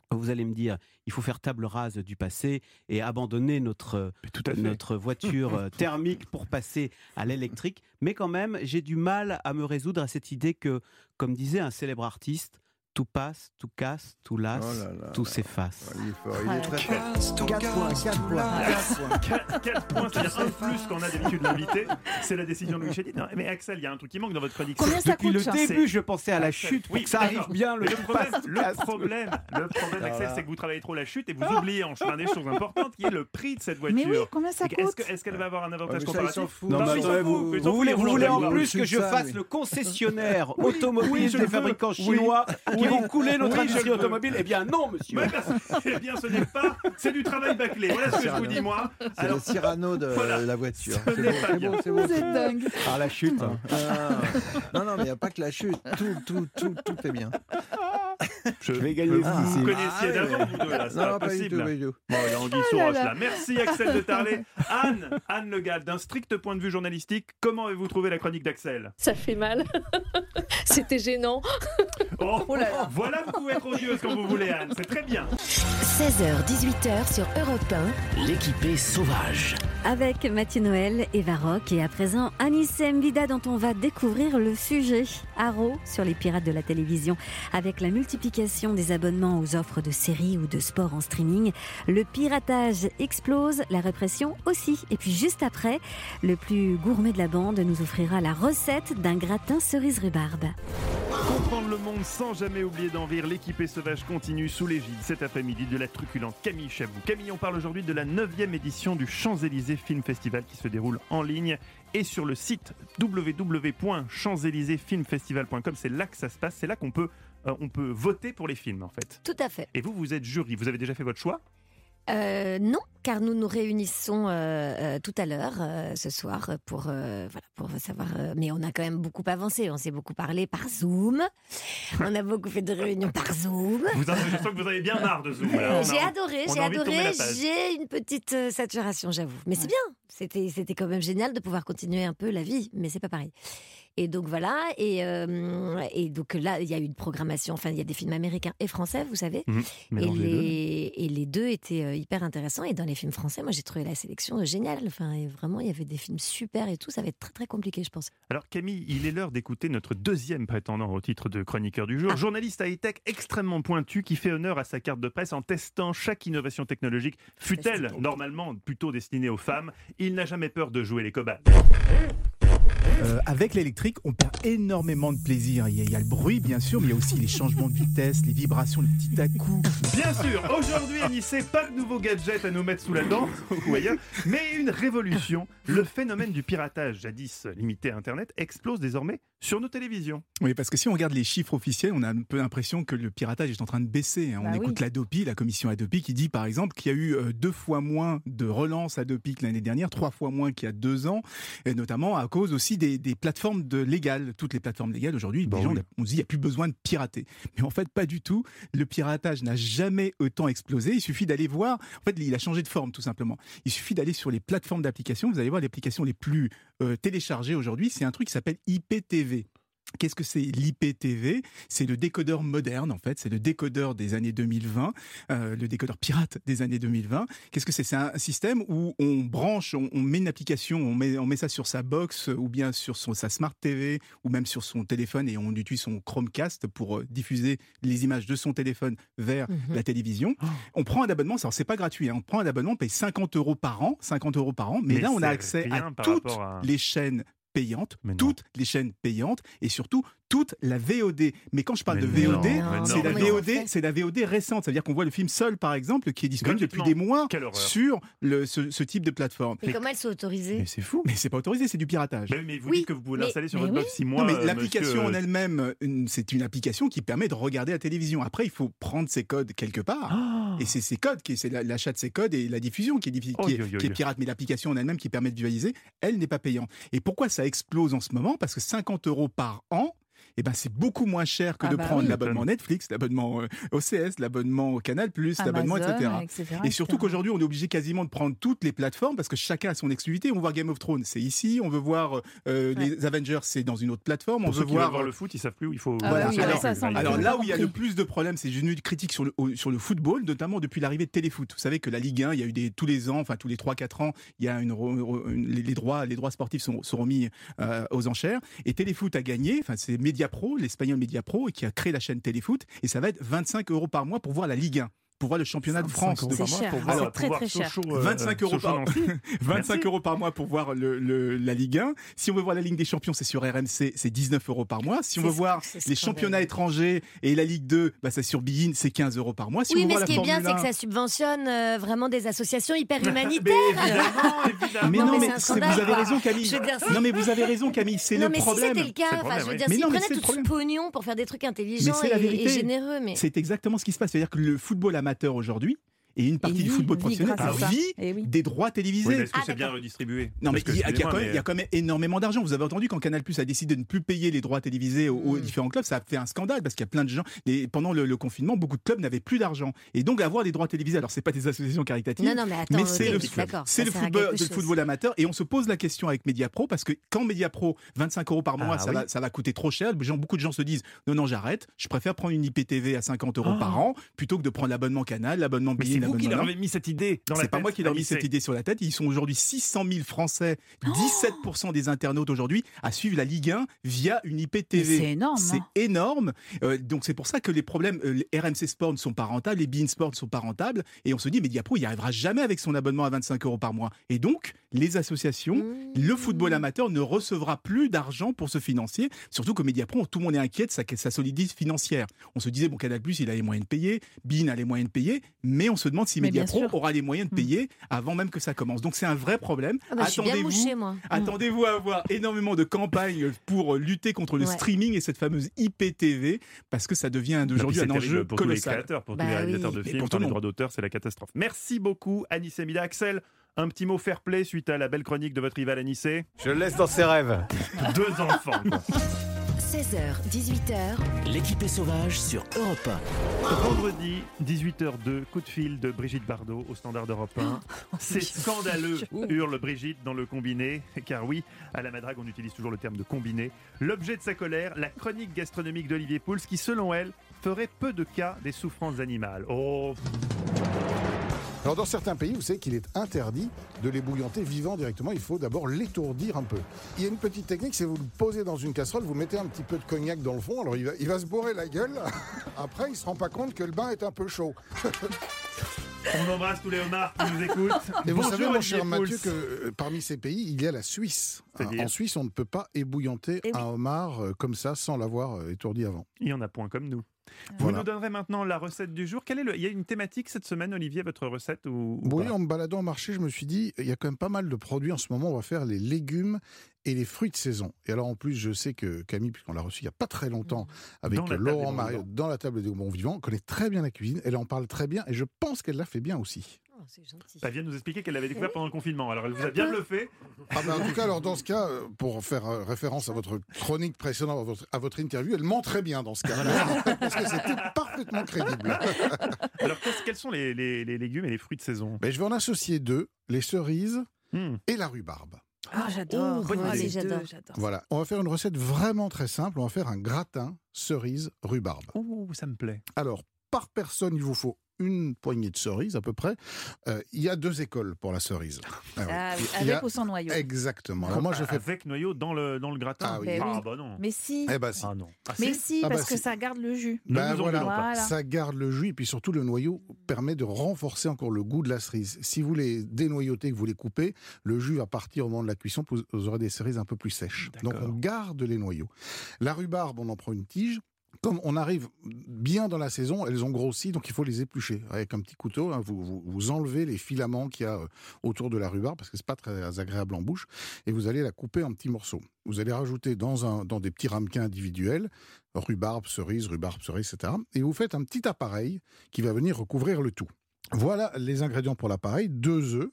Vous allez me dire, il faut faire table rase du passé et abandonner notre, notre voiture thermique pour passer à l'électrique. Mais quand même, j'ai du mal à me résoudre à cette idée que, comme disait un célèbre artiste, tout passe, tout casse, tout lasse, oh là là tout là s'efface. Il est fort, il est très fort. quatre points, quatre points. quatre points, c'est-à-dire un de plus qu'on a d'habitude l'invité. C'est la décision de Louis Chédid. Mais Axel, il y a un truc qui manque dans votre chronique. Combien ça Depuis coûte, le début, je pensais à la chute pour oui, que ça arrive bien. Le, le problème, passe, le casse, problème, le problème, Axel, c'est que vous travaillez trop la chute et vous oubliez en chemin des choses importantes qui est le prix de cette voiture. Mais oui, combien ça coûte? Est-ce que, est-ce qu'elle va avoir un avantage comparatif? Non, mais attendez, vous, vous voulez, vous voulez en plus que je fasse le concessionnaire automobile des fabricants chinois qui vont couler notre industrie automobile? Eh bien non, monsieur. Eh bien, ce n'est pas, c'est du travail bâclé. Voilà ce que je vous dis, moi. C'est le Cyrano de voilà. la voiture. Ce n'est pas bien. C'est bon, Vous êtes dingue. Ah, la chute. Hein. Ah, non, non, mais il n'y a pas que la chute. Tout, tout, tout, tout est bien. Je vais gagner. Vous ah, vous connaissiez ah, d'avant, vous deux, là. C'est non, pas possible. Pas du tout, Bon, il y a Anguille Souroche, là. Merci, Axel de Tarlet. Anne, Anne Le Gall, d'un strict point de vue journalistique, comment avez-vous trouvé la chronique d'Axel? Ça fait mal. C'était gênant. Oh, oh là là. Voilà, vous pouvez être odieuse quand vous voulez, Anne. C'est très bien. seize heures dix-huit heures sur Europe un. L'équipée sauvage. Avec Mathieu Noël, Eva Rock et à présent Anissé Mbida dont on va découvrir le sujet. Haro sur les pirates de la télévision. Avec la multiplication des abonnements aux offres de séries ou de sport en streaming, le piratage explose, la répression aussi. Et puis juste après, le plus gourmet de la bande nous offrira la recette d'un gratin cerise rhubarbe. Comprendre le monde sans jamais oublier d'en rire, l'équipée sauvage continue sous l'égide cet après-midi de la truculente Camille Chabou. Camille, on parle aujourd'hui de la neuvième édition du Champs-Élysées Film Festival qui se déroule en ligne et sur le site w w w point champs élysées film festival point com. C'est là que ça se passe, c'est là qu'on peut, euh, on peut voter pour les films en fait. Tout à fait. Et vous, vous êtes jury, vous avez déjà fait votre choix? Euh, non, car nous nous réunissons euh, euh, tout à l'heure, euh, ce soir, pour, euh, voilà, pour savoir. Euh, mais on a quand même beaucoup avancé. On s'est beaucoup parlé par Zoom. On a beaucoup fait de réunions par Zoom. Vous avez, je sens que vous avez bien marre de Zoom. Là. J'ai adoré, j'ai adoré. J'ai une petite euh, saturation, j'avoue. Mais ouais. C'est bien. C'était, c'était quand même génial de pouvoir continuer un peu la vie, mais c'est pas pareil. Et donc voilà, et, euh, et donc là, il y a eu une programmation, enfin, il y a des films américains et français, vous savez. Mmh, et, les, les et les deux étaient euh, hyper intéressants. Et dans les films français, moi, j'ai trouvé la sélection géniale. Enfin, et vraiment, il y avait des films super et tout. Ça va être très, très compliqué, je pense. Alors, Camille, il est l'heure d'écouter notre deuxième prétendant au titre de chroniqueur du jour. Ah. Journaliste à high-tech extrêmement pointu qui fait honneur à sa carte de presse en testant chaque innovation technologique, fut-elle normalement plutôt destinée aux femmes. Il n'a jamais peur de jouer les cobayes. Euh, avec l'électrique, on perd énormément de plaisir. Il y, a, il y a le bruit, bien sûr, mais il y a aussi les changements de vitesse, les vibrations, le petit à-coups. Bien sûr, aujourd'hui, Anissé, pas de nouveaux gadgets à nous mettre sous la dent, ou ailleurs, mais une révolution. Le phénomène du piratage, jadis limité à Internet, explose désormais sur nos télévisions. Oui, parce que si on regarde les chiffres officiels, on a un peu l'impression que le piratage est en train de baisser. On bah écoute oui. l'Adopi, la commission Adopi, qui dit par exemple qu'il y a eu euh, deux fois moins de relances Adopi que l'année dernière, trois fois moins qu'il y a deux ans, et notamment à cause aussi des, des plateformes de légales. Toutes les plateformes légales aujourd'hui, bah les gens, oui. on se dit qu'il n'y a plus besoin de pirater. Mais en fait, pas du tout. Le piratage n'a jamais autant explosé. Il suffit d'aller voir. En fait, il a changé de forme, tout simplement. Il suffit d'aller sur les plateformes d'applications. Vous allez voir les applications les plus euh, téléchargées aujourd'hui. C'est un truc qui s'appelle I P T V. Qu'est-ce que c'est l'I P T V? C'est le décodeur moderne, en fait. C'est le décodeur des années deux mille vingt, euh, le décodeur pirate des années deux mille vingt. Qu'est-ce que c'est? C'est un système où on branche, on, on met une application, on met, on met ça sur sa box ou bien sur son, sa Smart T V ou même sur son téléphone et on utilise son Chromecast pour euh, diffuser les images de son téléphone vers mmh. la télévision. Oh. On prend un abonnement, alors c'est pas gratuit, hein. On prend un abonnement, on paye cinquante euros par an, cinquante euros par an, mais, mais là on a accès à toutes à... les chaînes payantes, toutes les chaînes payantes et surtout toute la V O D. Mais quand je parle mais de V O D, non, c'est la V O D, c'est la V O D récente. C'est-à-dire qu'on voit le film Seul, par exemple, qui est disponible depuis des mois sur le, ce, ce type de plateforme. Et comment elles sont autorisées? Mais c'est fou. Mais c'est pas autorisé, c'est du piratage. Mais, mais vous oui, dites que vous pouvez l'installer sur votre oui. box six mois. Non, mais euh, l'application monsieur... en elle-même, une, c'est une application qui permet de regarder la télévision. Après, il faut prendre ses codes quelque part. Oh. Et c'est ces codes, qui, c'est l'achat de ces codes et la diffusion qui est, qui, oh, qui, est, qui est pirate. Mais l'application en elle-même qui permet de visualiser, elle n'est pas payante. Et pourquoi ça explose en ce moment? Parce que cinquante euros par an, eh ben, c'est beaucoup moins cher que Ah de bah prendre oui. l'abonnement Netflix, l'abonnement euh, O C S, l'abonnement au Canal+, l'abonnement, et cetera. et cetera, Et surtout et cetera. qu'aujourd'hui, on est obligé quasiment de prendre toutes les plateformes parce que chacun a son exclusivité. On veut voir Game of Thrones, c'est ici. On veut voir euh, Ouais. les Avengers, c'est dans une autre plateforme. Pour on ceux veut qui veulent voir voir le foot, ils savent plus où il faut. Ah Voilà. bah oui, alors, ça, ça, on alors l'a là pas où il y a le compris. plus de problèmes, c'est j'ai une critique sur le, au- sur le football, notamment depuis l'arrivée de Téléfoot. Vous savez que la Ligue un, il y a eu des, tous les ans, enfin tous les trois quatre ans, il y a une, re- re- une- les, les droits, les droits sportifs sont, sont remis euh, aux enchères. Et Téléfoot a gagné, enfin c'est Mediapro, l'espagnol Mediapro, qui a créé la chaîne Téléfoot. Et ça va être vingt-cinq euros par mois pour voir la Ligue un. Pour voir le championnat de France. C'est cher, pour c'est voir, très très cher. Sochaux, euh, vingt-cinq euros Sochaux par Nancy. vingt-cinq Merci. euros par mois pour voir le, le- la Ligue un. Si on veut voir la Ligue des Champions, c'est sur R M C, c'est dix-neuf euros par mois. Si on C'est- veut voir c'est les scandaleux. championnats étrangers et la Ligue deux, bah, c'est sur Bein, c'est quinze euros par mois. Si Oui, on veut mais voir ce qui la est bien, Formule c'est que un- ça subventionne euh, vraiment des associations hyper Mais humanitaires. évidemment, évidemment. Mais Non, non, mais mais c'est un c'est- scandale, vous avez quoi. raison, Camille. Je veux dire, c'est- Non, mais vous avez raison, Camille. C'est non, le mais problème. si c'était le cas, C'est le enfin, problème, je veux oui. dire, Mais s'ils non, mais prenaient c'est le tout ce problème. pognon pour faire des trucs Mais intelligents c'est la et, et vérité. généreux, mais C'est exactement ce qui se passe. C'est-à-dire que le football amateur aujourd'hui, et une partie Et du vit- football vit professionnel grâce à ça. vit Eh oui. des droits Oui, télévisés. mais est-ce que Ah, c'est bien d'accord. redistribué Non, mais Parce il y, que, a- il y a quand même, excusez-moi, il y a quand même énormément d'argent. Vous avez entendu quand Canal+ a décidé de ne plus payer les droits télévisés aux, aux Mm. différents clubs, ça a fait un scandale parce qu'il y a plein de gens. Les- pendant le, le confinement, beaucoup de clubs n'avaient plus d'argent. Et donc avoir des droits télévisés, alors c'est pas des associations caritatives, non, non, mais attends, mais ok, c'est le, d'accord, c'est ça le sert à football, quelque le chose. football amateur. Et on se pose la question avec Mediapro parce que quand Mediapro, vingt-cinq euros par mois, Ah ça, oui. va, ça va coûter trop cher. Les gens- beaucoup de gens se disent non, non, j'arrête. Je préfère prendre une I P T V à cinquante euros Oh. par an plutôt que de prendre l'abonnement Canal, l'abonnement Mais Bein, c'est vous qui l'abonnement. leur avez mis cette idée dans la C'est pas tête, moi qui leur ai mis Alice. cette idée sur la tête. Ils sont aujourd'hui six cent mille Français, Oh dix-sept pour cent des internautes aujourd'hui, à suivre la Ligue un via une I P T V. Mais c'est énorme, C'est hein. énorme. Euh, donc c'est pour ça que les problèmes, euh, les R M C Sport ne sont pas rentables, les Bein Sport ne sont pas rentables. Et on se dit, Mediapro, il n'y arrivera jamais avec son abonnement à vingt-cinq euros par mois. Et donc, les associations, Mmh. le football amateur ne recevra plus d'argent pour ce financier. Surtout que Mediapro, tout le monde est inquiet de sa, sa solidité financière. On se disait, bon, Canal+, il a les moyens de payer, Bein a les moyens de payer, mais on se demande si Mais bien Mediapro sûr. aura les moyens de payer avant même que ça commence. Donc c'est un vrai problème. Ah bah, je suis bien mouchée, moi. attendez-vous à avoir énormément de campagnes pour lutter contre le Ouais. streaming et cette fameuse I P T V, parce que ça devient Non, puis d'aujourd'hui c'est un terrible enjeu pour tous les colossal. créateurs, pour Bah tous les réalisateurs oui. de Et films, pour pour tout le les monde. droits d'auteur, c'est la catastrophe. Merci beaucoup, Anissé Mida. Axel, un petit mot fair play suite à la belle chronique de votre rival Anissé. Je le laisse dans ses rêves. Deux enfants. quoi. seize heures, dix-huit heures, L'équipée sauvage sur Europe un. Vendredi, dix-huit heures deux, coup de fil de Brigitte Bardot au Standard d'Europe un. C'est scandaleux, hurle Brigitte dans le combiné. Car oui, à la Madrague, on utilise toujours le terme de combiné. L'objet de sa colère, la chronique gastronomique d'Olivier Pouls, qui selon elle, ferait peu de cas des souffrances animales. Oh, Alors dans certains pays, vous savez qu'il est interdit de les bouillanter vivants directement. Il faut d'abord l'étourdir un peu. Il y a une petite technique, c'est vous le posez dans une casserole, vous mettez un petit peu de cognac dans le fond. Alors il va, il va se bourrer la gueule. Après, il se rend pas compte que le bain est un peu chaud. on embrasse tous les homards qui nous écoutent. Et vous Bonjour, savez, mon Olivier cher Mathieu, Pouls. que euh, parmi ces pays, il y a la Suisse. C'est-à-dire En Suisse, on ne peut pas ébouillanter Eh oui. un homard euh, comme ça sans l'avoir euh, étourdi avant. Il y en a point comme nous. Vous Voilà. nous donnerez maintenant la recette du jour. Quel est le... Il y a une thématique cette semaine, Olivier, votre recette ou, ou Oui, pas en me baladant au marché, je me suis dit, il y a quand même pas mal de produits en ce moment. On va faire les légumes et les fruits de saison. Et alors, en plus, je sais que Camille, puisqu'on l'a reçue il n'y a pas très longtemps, avec Dans la table Laurent des bons Mario, vivants. dans la table des bons vivants, connaît très bien la cuisine. Elle en parle très bien et je pense qu'elle l'a fait bien aussi. Oh, c'est gentil. Elle vient de nous expliquer qu'elle l'avait découvert pendant le confinement. Alors elle vous a bien bluffé. Ah ben, en tout cas, alors dans ce cas, euh, pour faire euh, référence à votre chronique précédente, à votre, à votre interview, elle ment très bien dans ce cas. Parce que c'était parfaitement crédible. Alors qu'est-ce- quels sont les, les- les légumes et les fruits de saison Ben, je vais en associer deux, les cerises Hmm. et la rhubarbe. Ah, j'adore. Oh, bonne Oh, idée. les deux, J'adore. j'adore. Voilà, on va faire une recette vraiment très simple. On va faire un gratin cerise rhubarbe. Oh, ça me plaît. Alors, par personne, il vous faut une poignée de cerises à peu près. Euh, il y a deux écoles pour la cerise. Ah oui. Ah, oui, Il y a- avec ou sans noyau. Exactement. Alors moi, je fais. Avec noyau dans le, dans le gratin. Ah oui. Ben oui. Ah bah non. Mais si. Eh ben si. Ah non. Ah, Mais si si, Ah bah parce que si. ça garde le jus. Ne Ben nous voilà, engueulons pas. Voilà. ça garde le jus et puis surtout le noyau permet de renforcer encore le goût de la cerise. Si vous les dénoyautez, que vous les coupez, le jus va partir au moment de la cuisson, vous vous aurez des cerises un peu plus sèches. Donc D'accord. on garde les noyaux. La rhubarbe, on en prend une tige. Comme on arrive bien dans la saison, elles ont grossi, donc il faut les éplucher avec un petit couteau. Hein, vous, vous, vous enlevez les filaments qu'il y a euh, autour de la rhubarbe parce que c'est pas très agréable en bouche, et vous allez la couper en petits morceaux. Vous allez rajouter dans un dans des petits ramequins individuels rhubarbe, cerise, rhubarbe, cerise, et cetera. Et vous faites un petit appareil qui va venir recouvrir le tout. Voilà les ingrédients pour l'appareil deux œufs,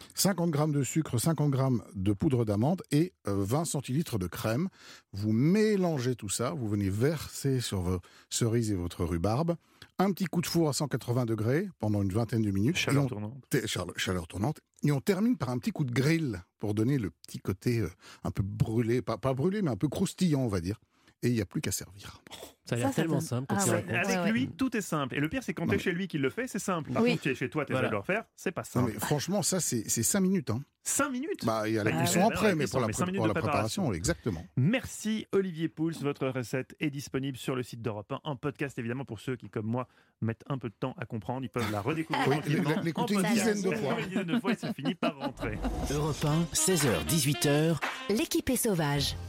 cinquante grammes de sucre, cinquante grammes de poudre d'amande et euh, vingt centilitres de crème. Vous mélangez tout ça, vous venez verser sur vos cerises et votre rhubarbe. Un petit coup de four à cent quatre-vingts degrés pendant une vingtaine de minutes. Chaleur on, tournante. T- chaleur, chaleur tournante. Et on termine par un petit coup de grill pour donner le petit côté euh, un peu brûlé, pas, pas brûlé, mais un peu croustillant, on va dire. Et il n'y a plus qu'à servir. Ça a l'air tellement simple quand Ah tu ouais. racontes. Avec Ouais, lui, ouais. tout est simple. Et le pire, c'est quand tu es chez lui qu'il le fait, c'est simple. Par Oui. contre, tu es chez toi, tu Voilà. essaies de le refaire, c'est pas Non, simple. mais franchement, ça, c'est cinq minutes. Hein. cinq minutes Bah, il y a la Ah cuisson ouais, après, la mais cuisson, pour la, mais cinq pré- minutes pour de la préparation, préparation. exactement. Merci Olivier Pouls, votre recette est disponible sur le site d'Europe un en podcast évidemment pour ceux qui comme moi mettent un peu de temps à comprendre, ils peuvent la redécouvrir Oui, tranquillement l'écouter en une podcast. dizaine de fois. Une dizaine de fois et ça finit par rentrer. Europe un, seize heures, dix-huit heures. L'équipe est sauvage.